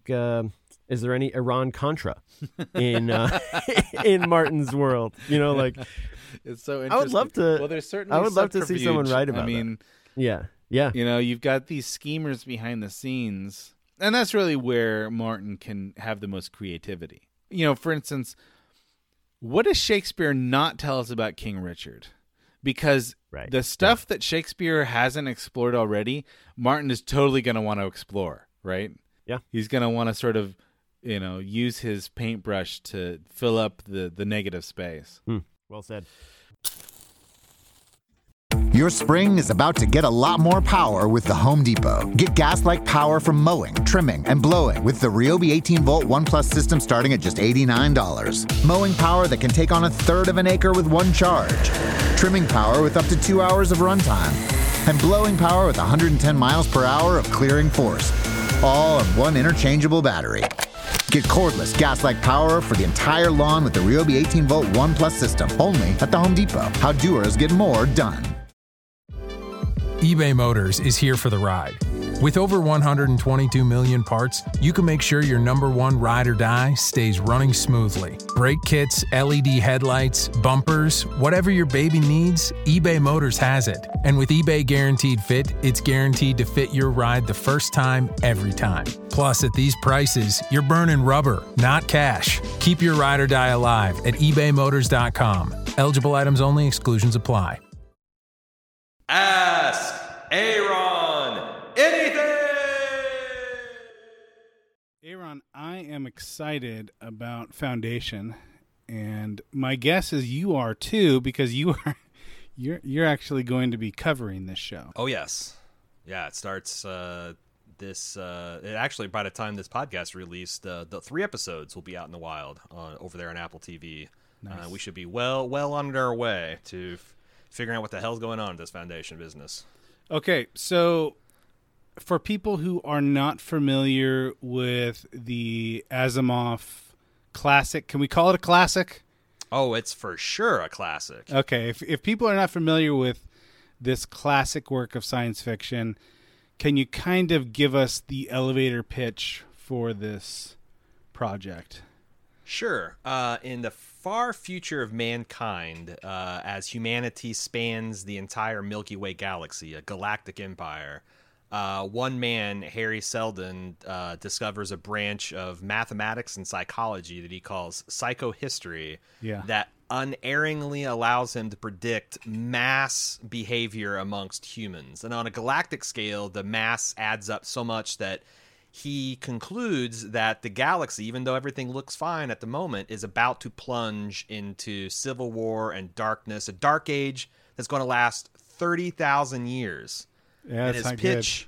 Iran Contra in in Martin's world? It's so interesting. I would love to. Well, there's certainly I would love to see someone write about that. Yeah. You've got these schemers behind the scenes, and that's really where Martin can have the most creativity. For instance, what does Shakespeare not tell us about King Richard? Because the stuff that Shakespeare hasn't explored already, Martin is totally going to want to explore, right? Yeah. He's going to want to sort of, use his paintbrush to fill up the negative space. Well said. Your spring is about to get a lot more power with the Home Depot. Get gas-like power from mowing, trimming, and blowing with the Ryobi 18-volt ONE+ system starting at just $89. Mowing power that can take on a third of an acre with one charge. Trimming power with up to 2 hours of runtime. And blowing power with 110 miles per hour of clearing force. All on one interchangeable battery. Get cordless gas-like power for the entire lawn with the Ryobi 18-volt ONE+ system. Only at the Home Depot. How doers get more done. eBay Motors is here for the ride. With over 122 million parts, you can make sure your number one ride or die stays running smoothly. Brake kits, LED headlights, bumpers, whatever your baby needs, eBay Motors has it. And with eBay Guaranteed Fit, it's guaranteed to fit your ride the first time, every time. Plus, at these prices, you're burning rubber, not cash. Keep your ride or die alive at ebaymotors.com. Eligible items only. Exclusions apply. Ask Aaron anything! Aaron, I am excited about Foundation, and my guess is you are too, because you're actually going to be covering this show. Oh, yes. Yeah, it starts actually, by the time this podcast released, the 3 episodes will be out in the wild over there on Apple TV. Nice. We should be well on our way to figuring out what the hell's going on in this Foundation business. Okay, so for people who are not familiar with the Asimov classic, can we call it a classic? Oh, it's for sure a classic. Okay, if people are not familiar with this classic work of science fiction, can you kind of give us the elevator pitch for this project? Sure. In the far future of mankind, as humanity spans the entire Milky Way galaxy, a galactic empire, one man, Harry Seldon, discovers a branch of mathematics and psychology that he calls psychohistory that unerringly allows him to predict mass behavior amongst humans. And on a galactic scale, the mass adds up so much that he concludes that the galaxy, even though everything looks fine at the moment, is about to plunge into civil war and darkness, a dark age that's going to last 30,000 years. Yeah, and it's his pitch,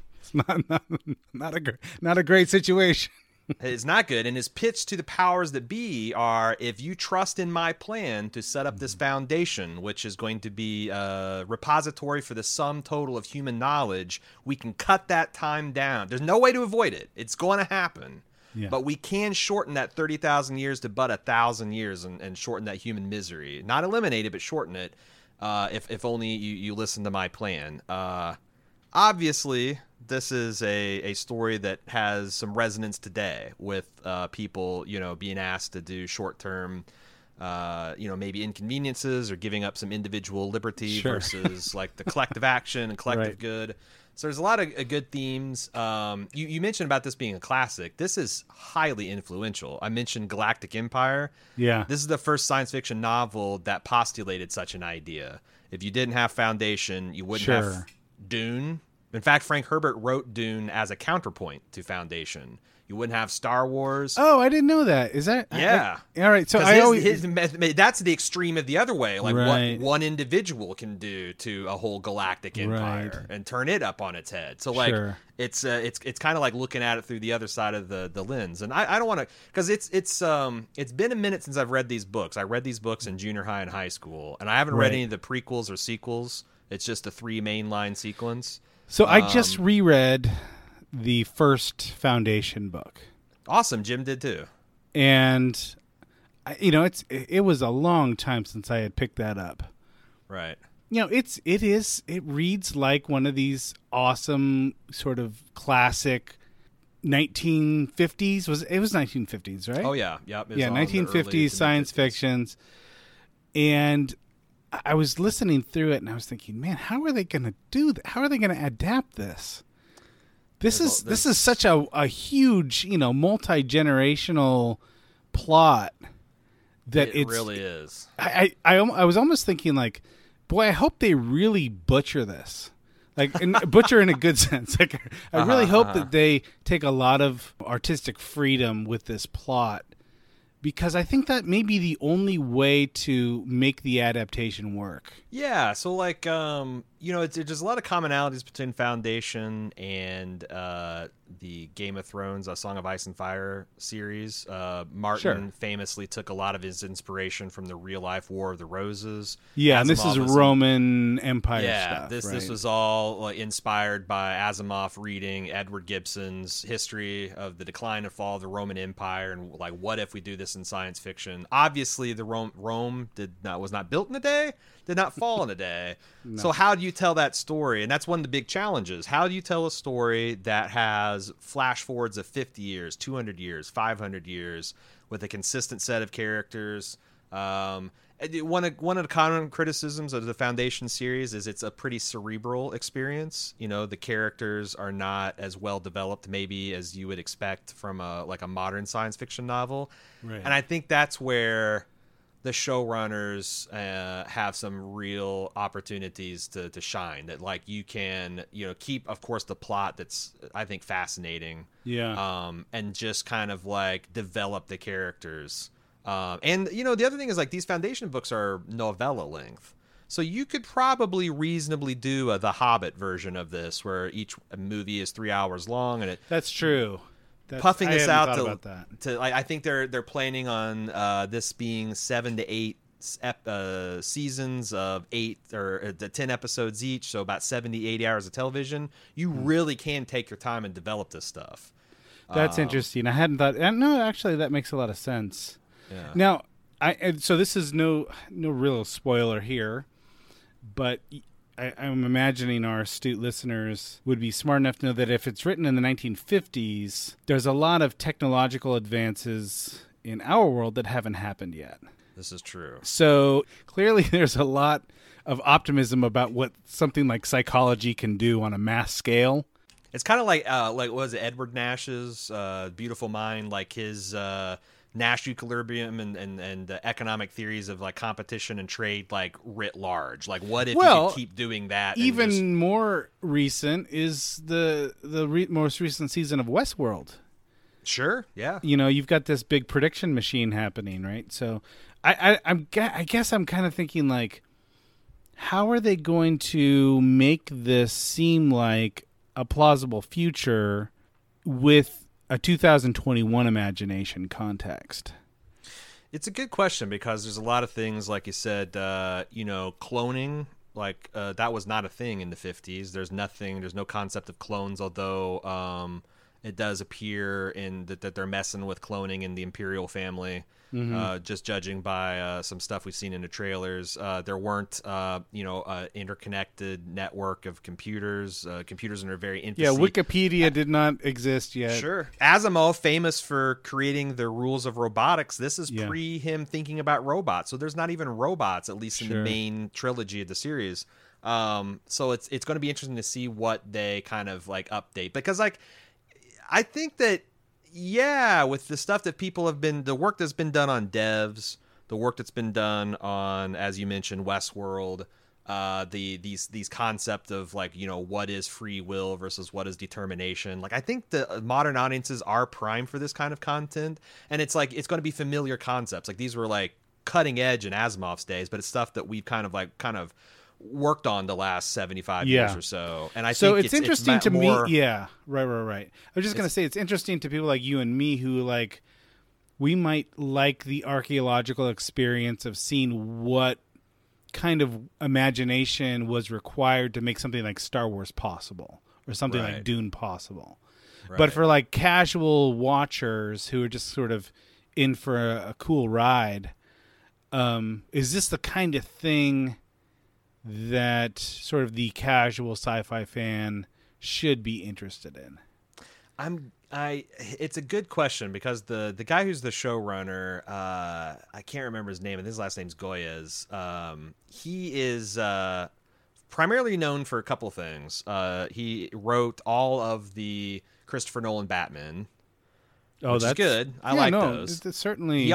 it's not a great situation. It's not good. And his pitch to the powers that be are, if you trust in my plan to set up this foundation, which is going to be a repository for the sum total of human knowledge, we can cut that time down. There's no way to avoid it. It's going to happen. Yeah. But we can shorten that 30,000 years to but 1,000 years and shorten that human misery. Not eliminate it, but shorten it, if only you listen to my plan. Obviously, this is a story that has some resonance today with people, being asked to do short-term maybe inconveniences or giving up some individual liberty Sure. versus like the collective action and collective Right. good. So there's a lot of good themes. You mentioned about this being a classic. This is highly influential. I mentioned Galactic Empire. Yeah. This is the first science fiction novel that postulated such an idea. If you didn't have Foundation, you wouldn't Sure. have Dune. In fact, Frank Herbert wrote Dune as a counterpoint to Foundation. You wouldn't have Star Wars. Oh, I didn't know that. Is that? Yeah. All right. So 'Cause I always. that's the extreme of the other way, like Right. what one individual can do to a whole galactic empire and turn it up on its head. So like Sure. it's kind of like looking at it through the other side of the lens. And I don't want to, because it's been a minute since I've read these books. I read these books in junior high and high school, and I haven't read Right. any of the prequels or sequels. It's just a 3 mainline sequence. So I just reread the first Foundation book, Awesome, Jim did too. and it was a long time since I had picked that up. Right. It reads like one of these awesome sort of classic 1950s. It was 1950s, right? Oh yeah, yep. It was Yeah, all in the early 1950s to science mid-50s. fictions. And I was listening through it, and I was thinking, man, how are they going to do that? How are they going to adapt this? This is such a huge, multi-generational plot that It it's really is. I was almost thinking like, boy, I hope they really butcher this. Like, and butcher in a good sense. Like, I really hope that they take a lot of artistic freedom with this plot, because I think that may be the only way to make the adaptation work. Yeah, so like there's a lot of commonalities between Foundation and the Game of Thrones, A Song of Ice and Fire series. Martin Sure. famously took a lot of his inspiration from the real life War of the Roses. Yeah, and this is Asimov was- Roman Empire Yeah, stuff. this right? was all like, inspired by Asimov reading Edward Gibson's history of the decline and fall of the Roman Empire, and like, what if we do this in science fiction? Obviously, the Rome was not built in a day, did not fall in a day. So how do you tell that story? And that's one of the big challenges. How do you tell a story that has flash forwards of 50 years, 200 years, 500 years with a consistent set of characters? One of the common criticisms of the Foundation series is it's a pretty cerebral experience. The characters are not as well developed maybe as you would expect from a modern science fiction novel. Right. And I think that's where the showrunners have some real opportunities to shine. That like you can keep, of course, the plot that's I think fascinating. Yeah. And just kind of like develop the characters. And the other thing is like these Foundation books are novella length. So you could probably reasonably do the Hobbit version of this, where each movie is 3 hours long, and it That's true. puffing I this hadn't out thought to, about that. to like, I think they're planning on this being 7 to 8 seasons of 8 or 10 episodes each, so about 70, 80 hours of television. You really can take your time and develop this stuff. That's interesting. I hadn't thought. No, actually, that makes a lot of sense. Yeah. Now, so this is no real spoiler here, but I'm imagining our astute listeners would be smart enough to know that if it's written in the 1950s, there's a lot of technological advances in our world that haven't happened yet. This is true. So clearly there's a lot of optimism about what something like psychology can do on a mass scale. It's kind of like what was it, Edward Nash's Beautiful Mind, like his Nash equilibrium and the economic theories of like competition and trade, like writ large. Like, what if you could keep doing that? And Even just- more recent is the most recent season of Westworld. Sure, yeah. You've got this big prediction machine happening, right? So I guess I'm kind of thinking like, how are they going to make this seem like a plausible future with a 2021 imagination context? It's a good question because there's a lot of things, like you said, cloning, like that was not a thing in the 50s. There's no concept of clones, although it does appear in that they're messing with cloning in the Imperial family. Just judging by some stuff we've seen in the trailers, there weren't, interconnected network of computers. Computers in a very infancy. Yeah, Wikipedia did not exist yet. Sure. Asimov, famous for creating the rules of robotics, this is pre him thinking about robots. So there's not even robots, at least in the main trilogy of the series. So it's going to be interesting to see what they kind of like update, because like I think that with the stuff that people have been, the work that's been done on devs, the work that's been done on, as you mentioned, Westworld, these concept of like, what is free will versus what is determination. Like I think the modern audiences are primed for this kind of content, and it's like it's going to be familiar concepts. Like these were like cutting edge in Asimov's days, but it's stuff that we've kind of worked on the last 75 years or so. And I think it's interesting to me. Yeah, right. I was just going to say, it's interesting to people like you and me who like, we might like the archaeological experience of seeing what kind of imagination was required to make something like Star Wars possible, or something like Dune possible. Right. But for like casual watchers who are just sort of in for a cool ride, is this the kind of thing that sort of the casual sci-fi fan should be interested in? It's a good question, because the guy who's the showrunner, I can't remember his name, and his last name's Goyes. He is primarily known for a couple things. He wrote all of the Christopher Nolan Batman. Oh, that's good. I like those. It's certainly. He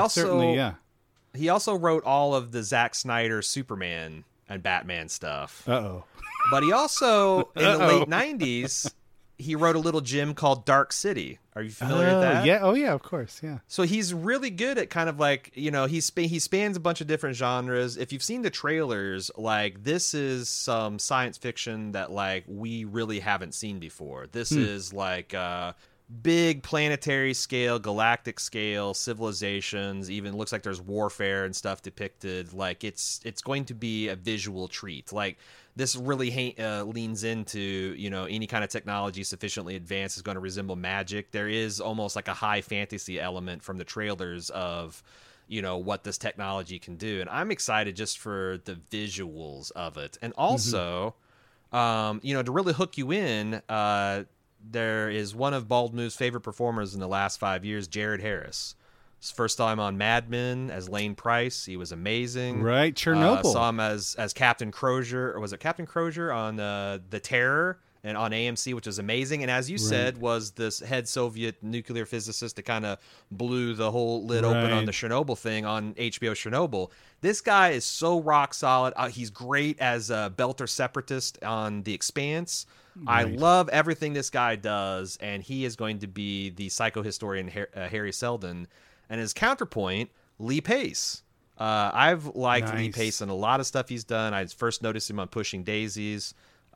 also wrote all of the Zack Snyder Superman and Batman stuff. But he also, in the late 90s, he wrote a little gem called Dark City. Are you familiar with that? Yeah. Oh, yeah, of course. Yeah. So he's really good at kind of like, he spans a bunch of different genres. If you've seen the trailers, like this is some science fiction that like we really haven't seen before. This is like big planetary scale, galactic scale, civilizations, even looks like there's warfare and stuff depicted. Like it's going to be a visual treat. Like this really leans into, any kind of technology sufficiently advanced is going to resemble magic. There is almost like a high fantasy element from the trailers of, what this technology can do. And I'm excited just for the visuals of it. And also, to really hook you in, there is one of Bald Move's favorite performers in the last 5 years, Jared Harris. His first time on Mad Men as Lane Price. He was amazing. Right, Chernobyl. Saw him as Captain Crozier, or was it Captain Crozier on The Terror and on AMC, which was amazing. And as you said, was this head Soviet nuclear physicist that kind of blew the whole lid open on the Chernobyl thing on HBO Chernobyl. This guy is so rock solid. He's great as a Belter separatist on The Expanse. I love everything this guy does, and he is going to be the psychohistorian Harry Seldon. And his counterpoint, Lee Pace. I've liked Lee Pace in a lot of stuff he's done. I first noticed him on Pushing Daisies.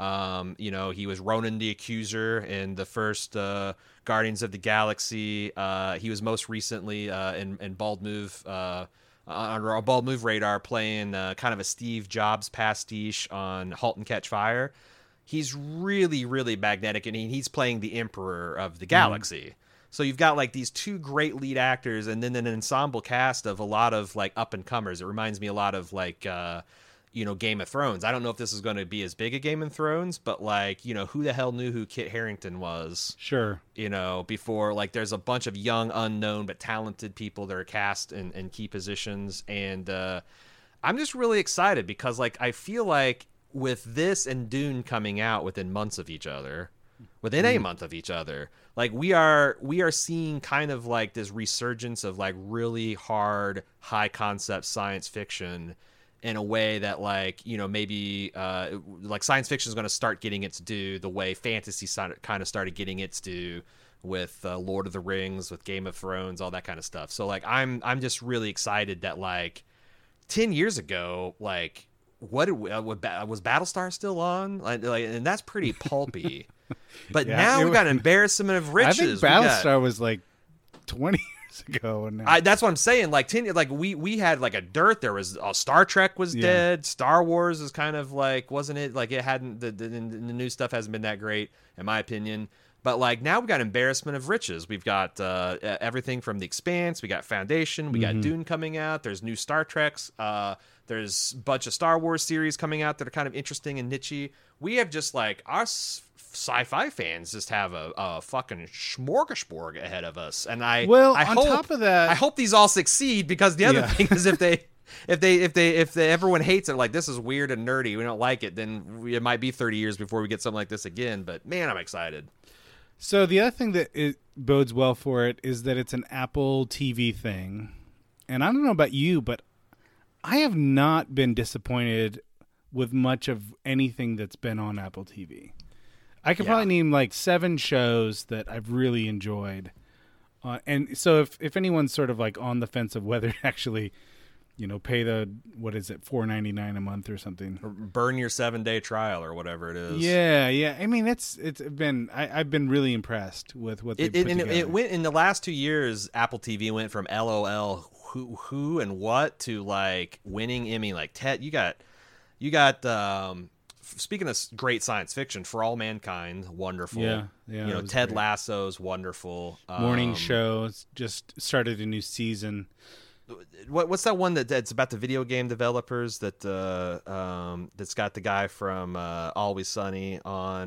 He was Ronan the Accuser in the first Guardians of the Galaxy. He was most recently in Bald Move, on our Bald Move radar, playing kind of a Steve Jobs pastiche on *Halt and Catch Fire*. He's really, really magnetic, and he's playing the Emperor of the Galaxy. So you've got like these two great lead actors, and then an ensemble cast of a lot of like up and comers. It reminds me a lot of like Game of Thrones. I don't know if this is going to be as big a Game of Thrones, but like who the hell knew who Kit Harington was? Sure. Before, like there's a bunch of young, unknown but talented people that are cast in key positions, and I'm just really excited because like I feel like with this and Dune coming out within a month of each other, like we are seeing kind of like this resurgence of like really hard, high concept science fiction in a way that like, maybe like science fiction is going to start getting its due the way fantasy kind of started getting its due with Lord of the Rings, with Game of Thrones, all that kind of stuff. So like I'm just really excited that like 10 years ago, like was Battlestar still on? Like, and that's pretty pulpy. But now we got an embarrassment of riches. I think Battlestar was like 20 years ago. That's what I'm saying. Like 10, like we had like a dearth. There was Star Trek was dead. Star Wars is kind of like, wasn't it? Like it hadn't the new stuff hasn't been that great in my opinion. But like now we got embarrassment of riches. We've got everything from The Expanse. We got Foundation. We got Dune coming out. There's new Star Treks. There's a bunch of Star Wars series coming out that are kind of interesting and nichey. We have just like us sci-fi fans just have a fucking smorgasbord ahead of us. And I hope, top of that, I hope these all succeed, because the other thing is if everyone hates it, like this is weird and nerdy, we don't like it, then it might be 30 years before we get something like this again. But man, I'm excited. So the other thing that it bodes well for it is that it's an Apple TV thing. And I don't know about you, but I have not been disappointed with much of anything that's been on Apple TV. I could probably name like 7 shows that I've really enjoyed. And so if anyone's sort of like on the fence of whether to actually, pay the, what is it, $4.99 a month or something. Or burn your 7-day trial or whatever it is. Yeah. I mean, I've been really impressed with what they put together. It went in the last 2 years. Apple TV went from LOL who and what to like winning Emmy. Like Ted, you got speaking of great science fiction, For All Mankind, wonderful. Yeah. Ted great. Lasso's wonderful. Morning Show just started a new season. What's that one that's about the video game developers that's got the guy from Always Sunny on?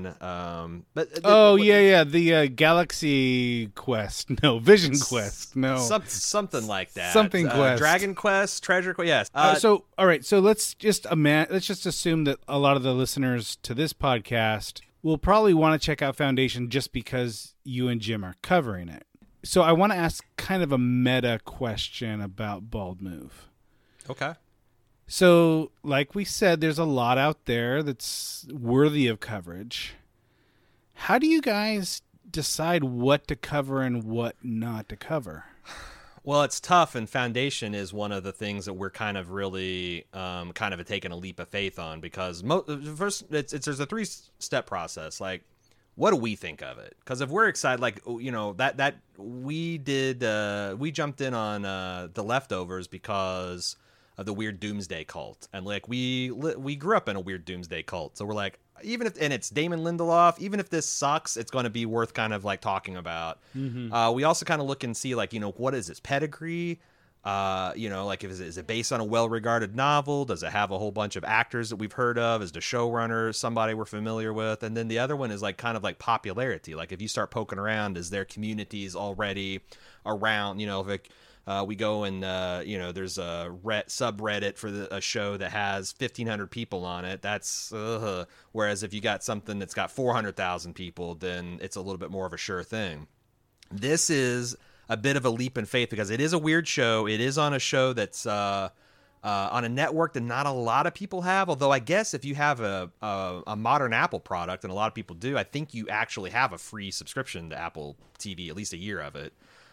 The Galaxy Quest, Vision Quest, something like that. Something Quest, Dragon Quest, Treasure Quest. Yes. All right. So let's just assume that a lot of the listeners to this podcast will probably want to check out Foundation just because you and Jim are covering it. So I want to ask kind of a meta question about Bald Move. Okay. So, like we said, there's a lot out there that's worthy of coverage. How do you guys decide what to cover and what not to cover? Well, it's tough, and Foundation is one of the things that we're kind of really taking a leap of faith on, because first there's a 3-step process. Like, what do we think of it? Because if we're excited, like, that we jumped in on The Leftovers because of the weird doomsday cult, and like we grew up in a weird doomsday cult, so we're like, even if, and it's Damon Lindelof, even if this sucks, it's going to be worth kind of like talking about. We also kind of look and see like, what is its pedigree? Like is it based on a well-regarded novel? Does it have a whole bunch of actors that we've heard of? Is the showrunner somebody we're familiar with? And then the other one is like kind of like popularity. Like if you start poking around, is there communities already around? We go and there's a subreddit for a show that has 1,500 people on it. That's whereas if you got something that's got 400,000 people, then it's a little bit more of a sure thing. This is a bit of a leap in faith because it is a weird show. It is on a show that's on a network that not a lot of people have. Although I guess if you have a modern Apple product, and a lot of people do, I think you actually have a free subscription to Apple TV, at least a year of it.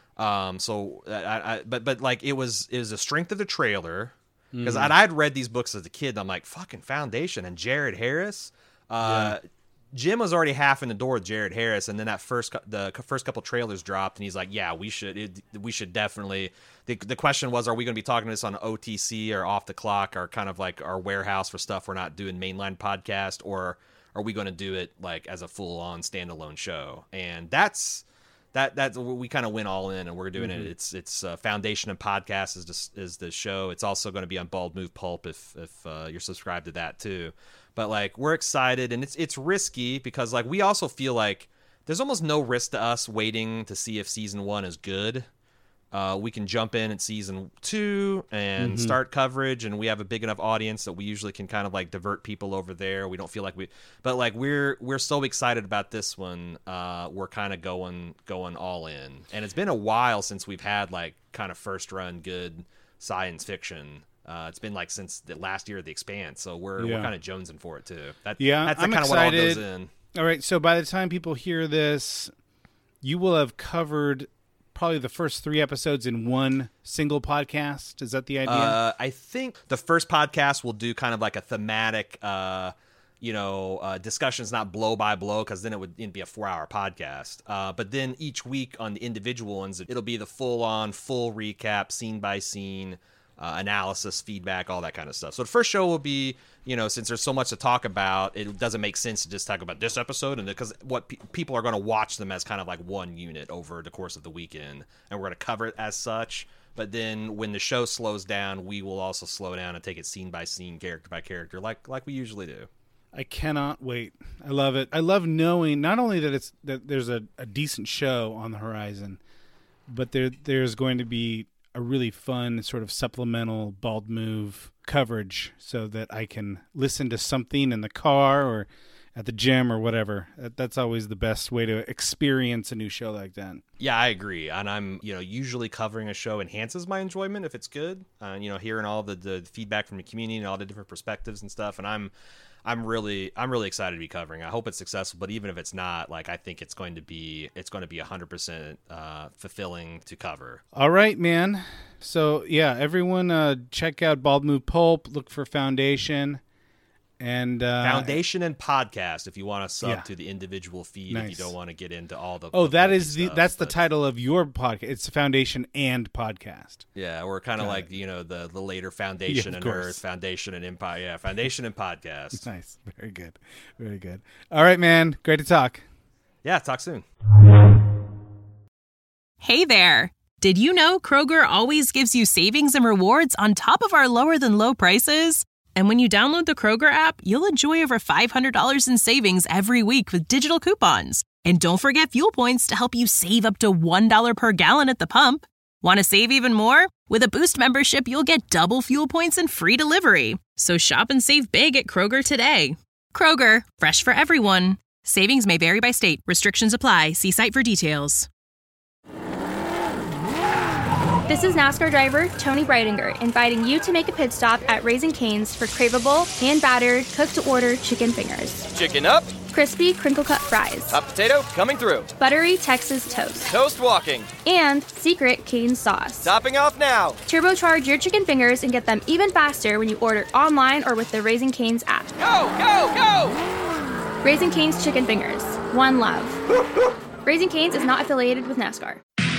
But like it was a strength of the trailer, because I'd read these books as a kid. And I'm like, fucking Foundation and Jared Harris. Jim was already half in the door with Jared Harris, and then the first couple trailers dropped, and he's like, "Yeah, we should definitely." The question was, are we going to be talking this on OTC or Off the Clock, or kind of like our warehouse for stuff we're not doing mainline podcast, or are we going to do it like as a full on standalone show? And that's we kind of went all in, and we're doing it. It's Foundation and Podcast is the show. It's also going to be on Bald Move Pulp if you're subscribed to that too. But like we're excited, and it's risky because like we also feel like there's almost no risk to us waiting to see if season 1 is good. We can jump in at season 2 and start coverage, and we have a big enough audience that we usually can kind of like divert people over there. We don't feel like but like we're so excited about this one. We're kind of going all in, and it's been a while since we've had like kind of first run good science fiction. It's been like since the last year of The Expanse, so we're kind of jonesing for it too. That's kind of what all goes in. All right, so by the time people hear this, you will have covered probably the first 3 episodes in one single podcast. Is that the idea? I think the first podcast will do kind of like a thematic, discussions, not blow by blow, because then it'd be a 4-hour podcast. But then each week on the individual ones, it'll be the full recap, scene by scene. analysis, feedback, all that kind of stuff. So the first show will be, since there's so much to talk about, it doesn't make sense to just talk about this episode, and because what people are going to watch them as kind of like one unit over the course of the weekend, and we're going to cover it as such. But then when the show slows down, we will also slow down and take it scene by scene, character by character, like we usually do. I cannot wait. I love it. I love knowing not only that there's a decent show on the horizon, but there's going to be a really fun sort of supplemental Bald Move coverage so that I can listen to something in the car or at the gym or whatever. That's always the best way to experience a new show like that. Yeah, I agree. And I'm, usually covering a show enhances my enjoyment if it's good. Hearing all the feedback from the community and all the different perspectives and stuff. And I'm really excited to be covering. I hope it's successful, but even if it's not, I think it's going to be 100% fulfilling to cover. All right, man. So yeah, everyone check out Bald Move Pulp. Look for Foundation. And Foundation and Podcast if you want to sub to the individual feed. Nice. If you don't want to get into all the that's the title of your podcast. It's Foundation and Podcast. Yeah, we're kind of like the later Foundation and Earth, Foundation and Empire. Yeah, Foundation and Podcast. Nice, very good, very good. All right, man, great to talk. Yeah, talk soon. Hey there. Did you know Kroger always gives you savings and rewards on top of our lower than low prices? And when you download the Kroger app, you'll enjoy over $500 in savings every week with digital coupons. And don't forget fuel points to help you save up to $1 per gallon at the pump. Want to save even more? With a Boost membership, you'll get double fuel points and free delivery. So shop and save big at Kroger today. Kroger, fresh for everyone. Savings may vary by state. Restrictions apply. See site for details. This is NASCAR driver Tony Breidinger inviting you to make a pit stop at Raising Cane's for craveable, hand-battered, cooked-to-order chicken fingers. Chicken up. Crispy, crinkle-cut fries. Hot potato coming through. Buttery Texas toast. Toast walking. And secret Cane's sauce. Topping off now. Turbocharge your chicken fingers and get them even faster when you order online or with the Raising Cane's app. Go, go, go! Raising Cane's chicken fingers. One love. Raising Cane's is not affiliated with NASCAR.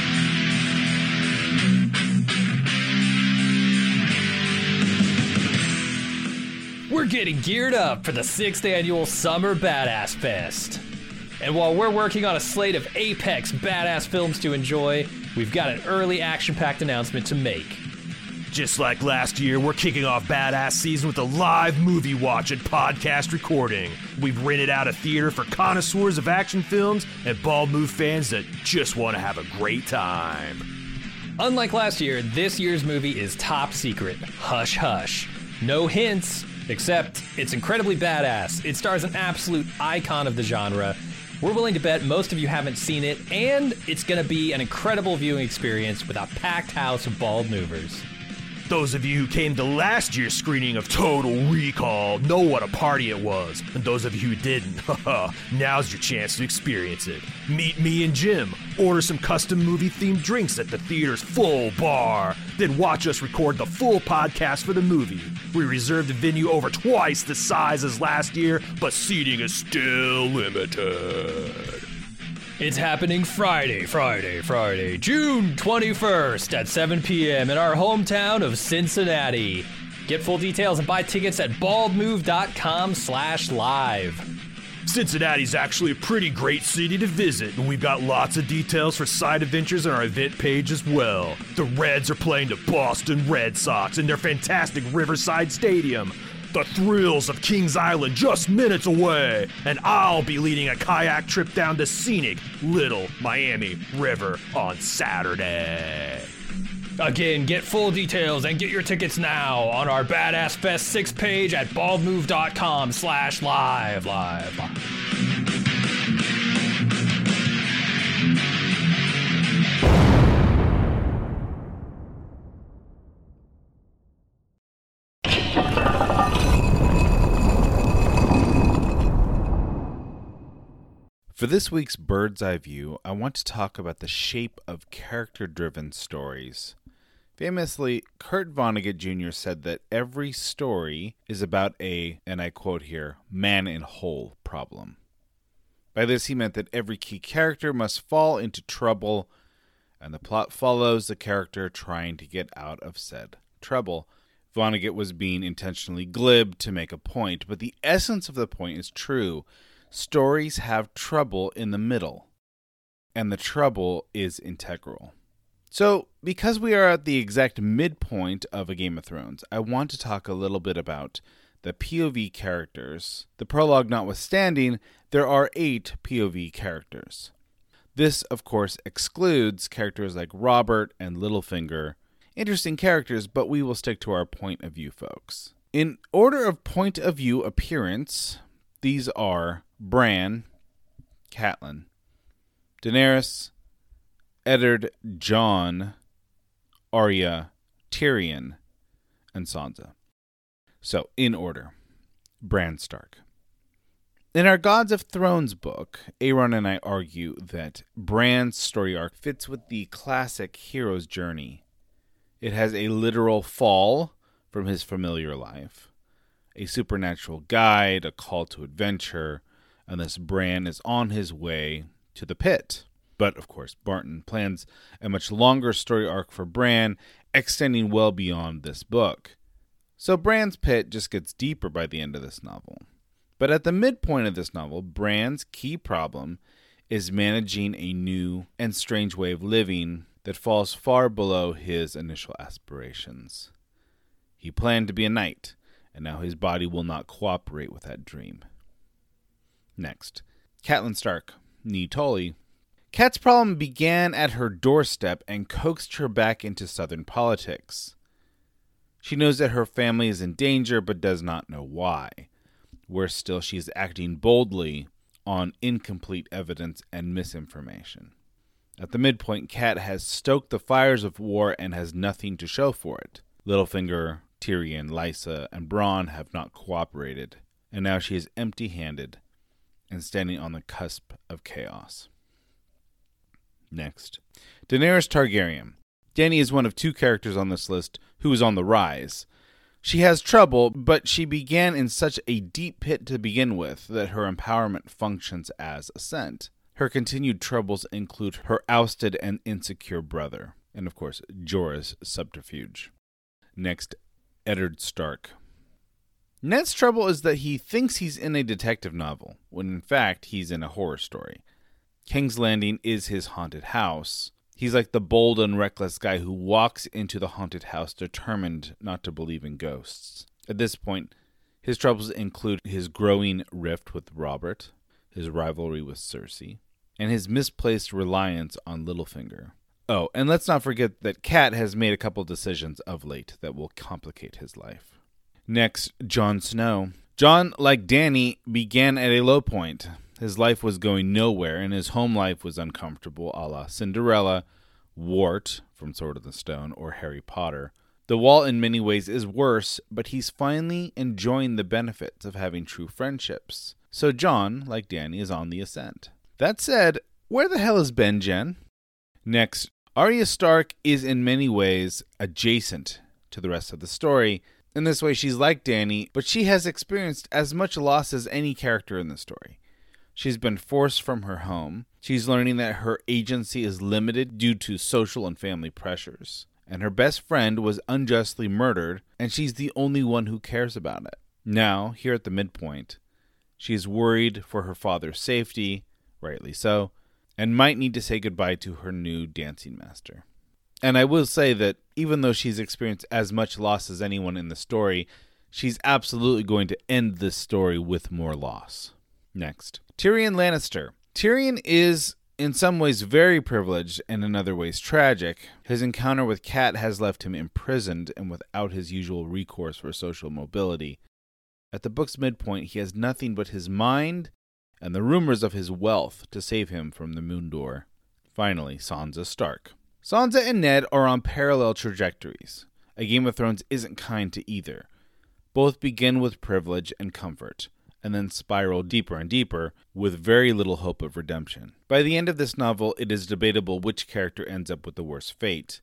We're getting geared up for the 6th annual Summer Badass Fest. And while we're working on a slate of apex badass films to enjoy, we've got an early action-packed announcement to make. Just like last year, we're kicking off Badass Season with a live movie watch and podcast recording. We've rented out a theater for connoisseurs of action films and Bald Move fans that just want to have a great time. Unlike last year, this year's movie is top secret. Hush hush. No hints. Except, it's incredibly badass. It stars an absolute icon of the genre. We're willing to bet most of you haven't seen it, and it's going to be an incredible viewing experience with a packed house of bald movers. Those of you who came to last year's screening of Total Recall know what a party it was. And those of you who didn't, now's your chance to experience it. Meet me and Jim, order some custom movie-themed drinks at the theater's full bar, then watch us record the full podcast for the movie. We reserved a venue over twice the size as last year, but seating is still limited. It's happening Friday, June 21st at 7 p.m. in our hometown of Cincinnati. Get full details and buy tickets at baldmove.com/live. Cincinnati's actually a pretty great city to visit, and we've got lots of details for side adventures on our event page as well. The Reds are playing the Boston Red Sox in their fantastic Riverside Stadium. The thrills of Kings Island just minutes away, and I'll be leading a kayak trip down the scenic Little Miami River on Saturday. Again, get full details and get your tickets now on our Badass Fest 6 page at baldmove.com/live. For this week's Bird's Eye View, I want to talk about the shape of character-driven stories. Famously, Kurt Vonnegut Jr. said that every story is about a, and I quote here, man-in-hole problem. By this he meant that every key character must fall into trouble, and the plot follows the character trying to get out of said trouble. Vonnegut was being intentionally glib to make a point, but the essence of the point is true. Stories have trouble in the middle, and the trouble is integral. So, because we are at the exact midpoint of A Game of Thrones, I want to talk a little bit about the POV characters. The prologue notwithstanding, there are 8 POV characters. This, of course, excludes characters like Robert and Littlefinger. Interesting characters, but we will stick to our point of view, folks. In order of point of view appearance, these are Bran, Catelyn, Daenerys, Eddard, Jon, Arya, Tyrion, and Sansa. So, in order, Bran Stark. In our Gods of Thrones book, Aaron and I argue that Bran's story arc fits with the classic hero's journey. It has a literal fall from his familiar life, a supernatural guide, a call to adventure, and thus Bran is on his way to the pit. But, of course, Barton plans a much longer story arc for Bran, extending well beyond this book. So Bran's pit just gets deeper by the end of this novel. But at the midpoint of this novel, Bran's key problem is managing a new and strange way of living that falls far below his initial aspirations. He planned to be a knight, and now his body will not cooperate with that dream. Next, Catelyn Stark, née Tully. Cat's problem began at her doorstep and coaxed her back into Southern politics. She knows that her family is in danger, but does not know why. Worse still, she is acting boldly on incomplete evidence and misinformation. At the midpoint, Cat has stoked the fires of war and has nothing to show for it. Littlefinger, Tyrion, Lysa, and Bronn have not cooperated, and now she is empty-handed and standing on the cusp of chaos. Next, Daenerys Targaryen. Dany is one of 2 characters on this list who is on the rise. She has trouble, but she began in such a deep pit to begin with that her empowerment functions as ascent. Her continued troubles include her ousted and insecure brother, and of course, Jorah's subterfuge. Next, Eddard Stark. Ned's trouble is that he thinks he's in a detective novel, when in fact he's in a horror story. King's Landing is his haunted house. He's like the bold and reckless guy who walks into the haunted house determined not to believe in ghosts. At this point, his troubles include his growing rift with Robert, his rivalry with Cersei, and his misplaced reliance on Littlefinger. Oh, and let's not forget that Cat has made a couple decisions of late that will complicate his life. Next, Jon Snow. Jon, like Dany, began at a low point. His life was going nowhere, and his home life was uncomfortable, a la Cinderella, Wart from Sword of the Stone, or Harry Potter. The Wall in many ways is worse, but he's finally enjoying the benefits of having true friendships. So Jon, like Dany, is on the ascent. That said, where the hell is Ben Jen? Next, Arya Stark is in many ways adjacent to the rest of the story. In this way, she's like Dany, but she has experienced as much loss as any character in the story. She's been forced from her home. She's learning that her agency is limited due to social and family pressures. And her best friend was unjustly murdered, and she's the only one who cares about it. Now, here at the midpoint, she is worried for her father's safety, rightly so, and might need to say goodbye to her new dancing master. And I will say that even though she's experienced as much loss as anyone in the story, she's absolutely going to end this story with more loss. Next, Tyrion Lannister. Tyrion is in some ways very privileged and in other ways tragic. His encounter with Cat has left him imprisoned and without his usual recourse for social mobility. At the book's midpoint, he has nothing but his mind and the rumors of his wealth to save him from the Moon Door. Finally, Sansa Stark. Sansa and Ned are on parallel trajectories. A Game of Thrones isn't kind to either. Both begin with privilege and comfort, and then spiral deeper and deeper with very little hope of redemption. By the end of this novel, it is debatable which character ends up with the worst fate.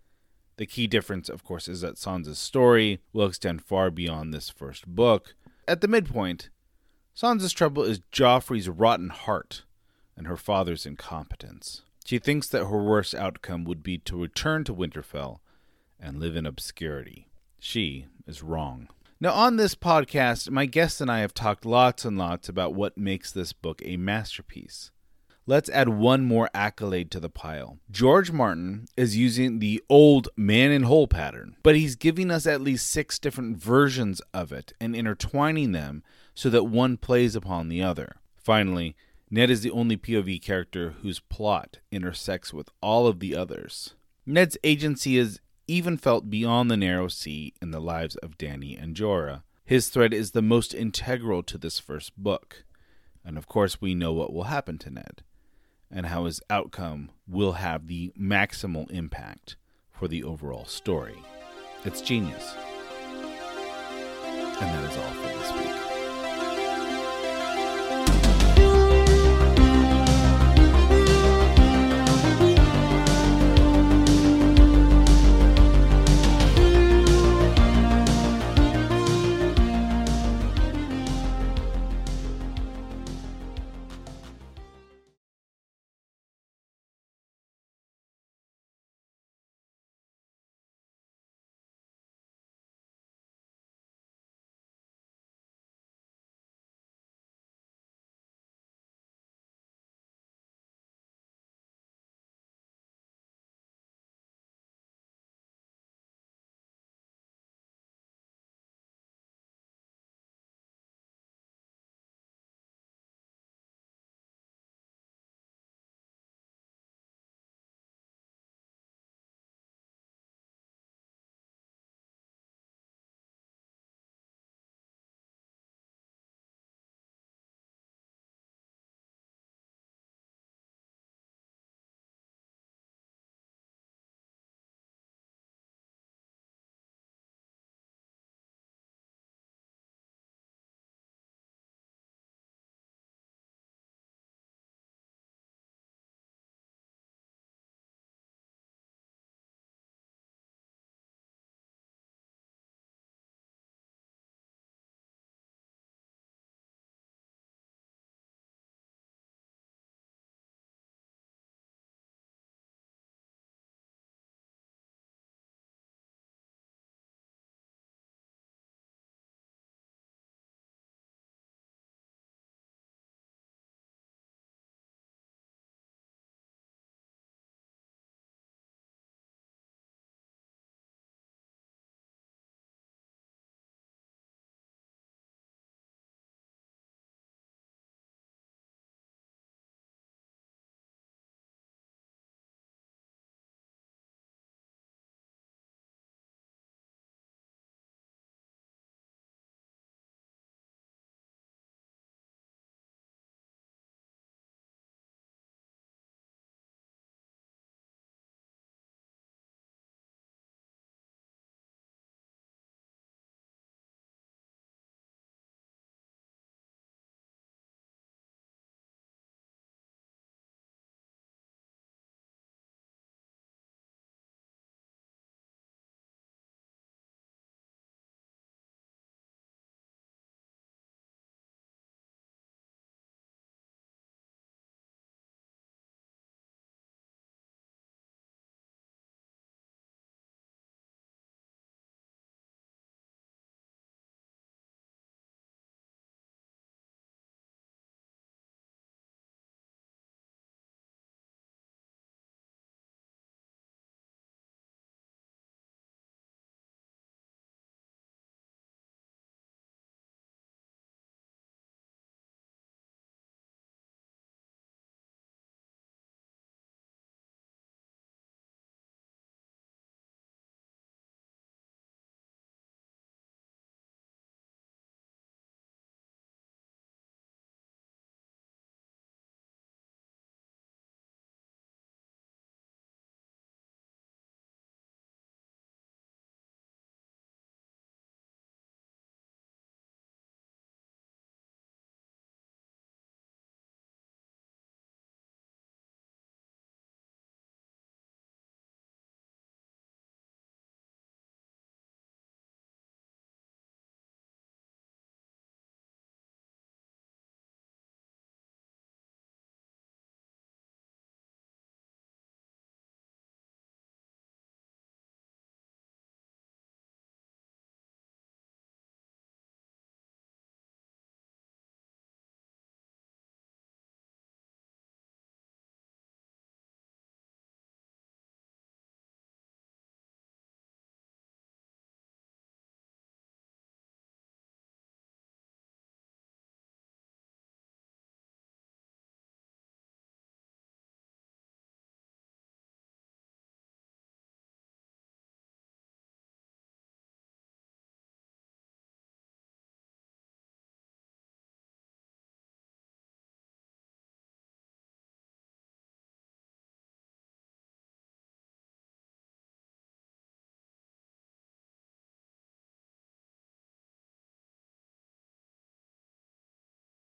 The key difference, of course, is that Sansa's story will extend far beyond this first book. At the midpoint, Sansa's trouble is Joffrey's rotten heart and her father's incompetence. She thinks that her worst outcome would be to return to Winterfell and live in obscurity. She is wrong. Now, on this podcast, my guest and I have talked lots and lots about what makes this book a masterpiece. Let's add one more accolade to the pile. George Martin is using the old man-in-hole pattern, but he's giving us at least 6 different versions of it and intertwining them so that one plays upon the other. Finally, Ned is the only POV character whose plot intersects with all of the others. Ned's agency is even felt beyond the narrow sea in the lives of Dany and Jorah. His thread is the most integral to this first book. And of course, we know what will happen to Ned, and how his outcome will have the maximal impact for the overall story. It's genius. And that is all for this week.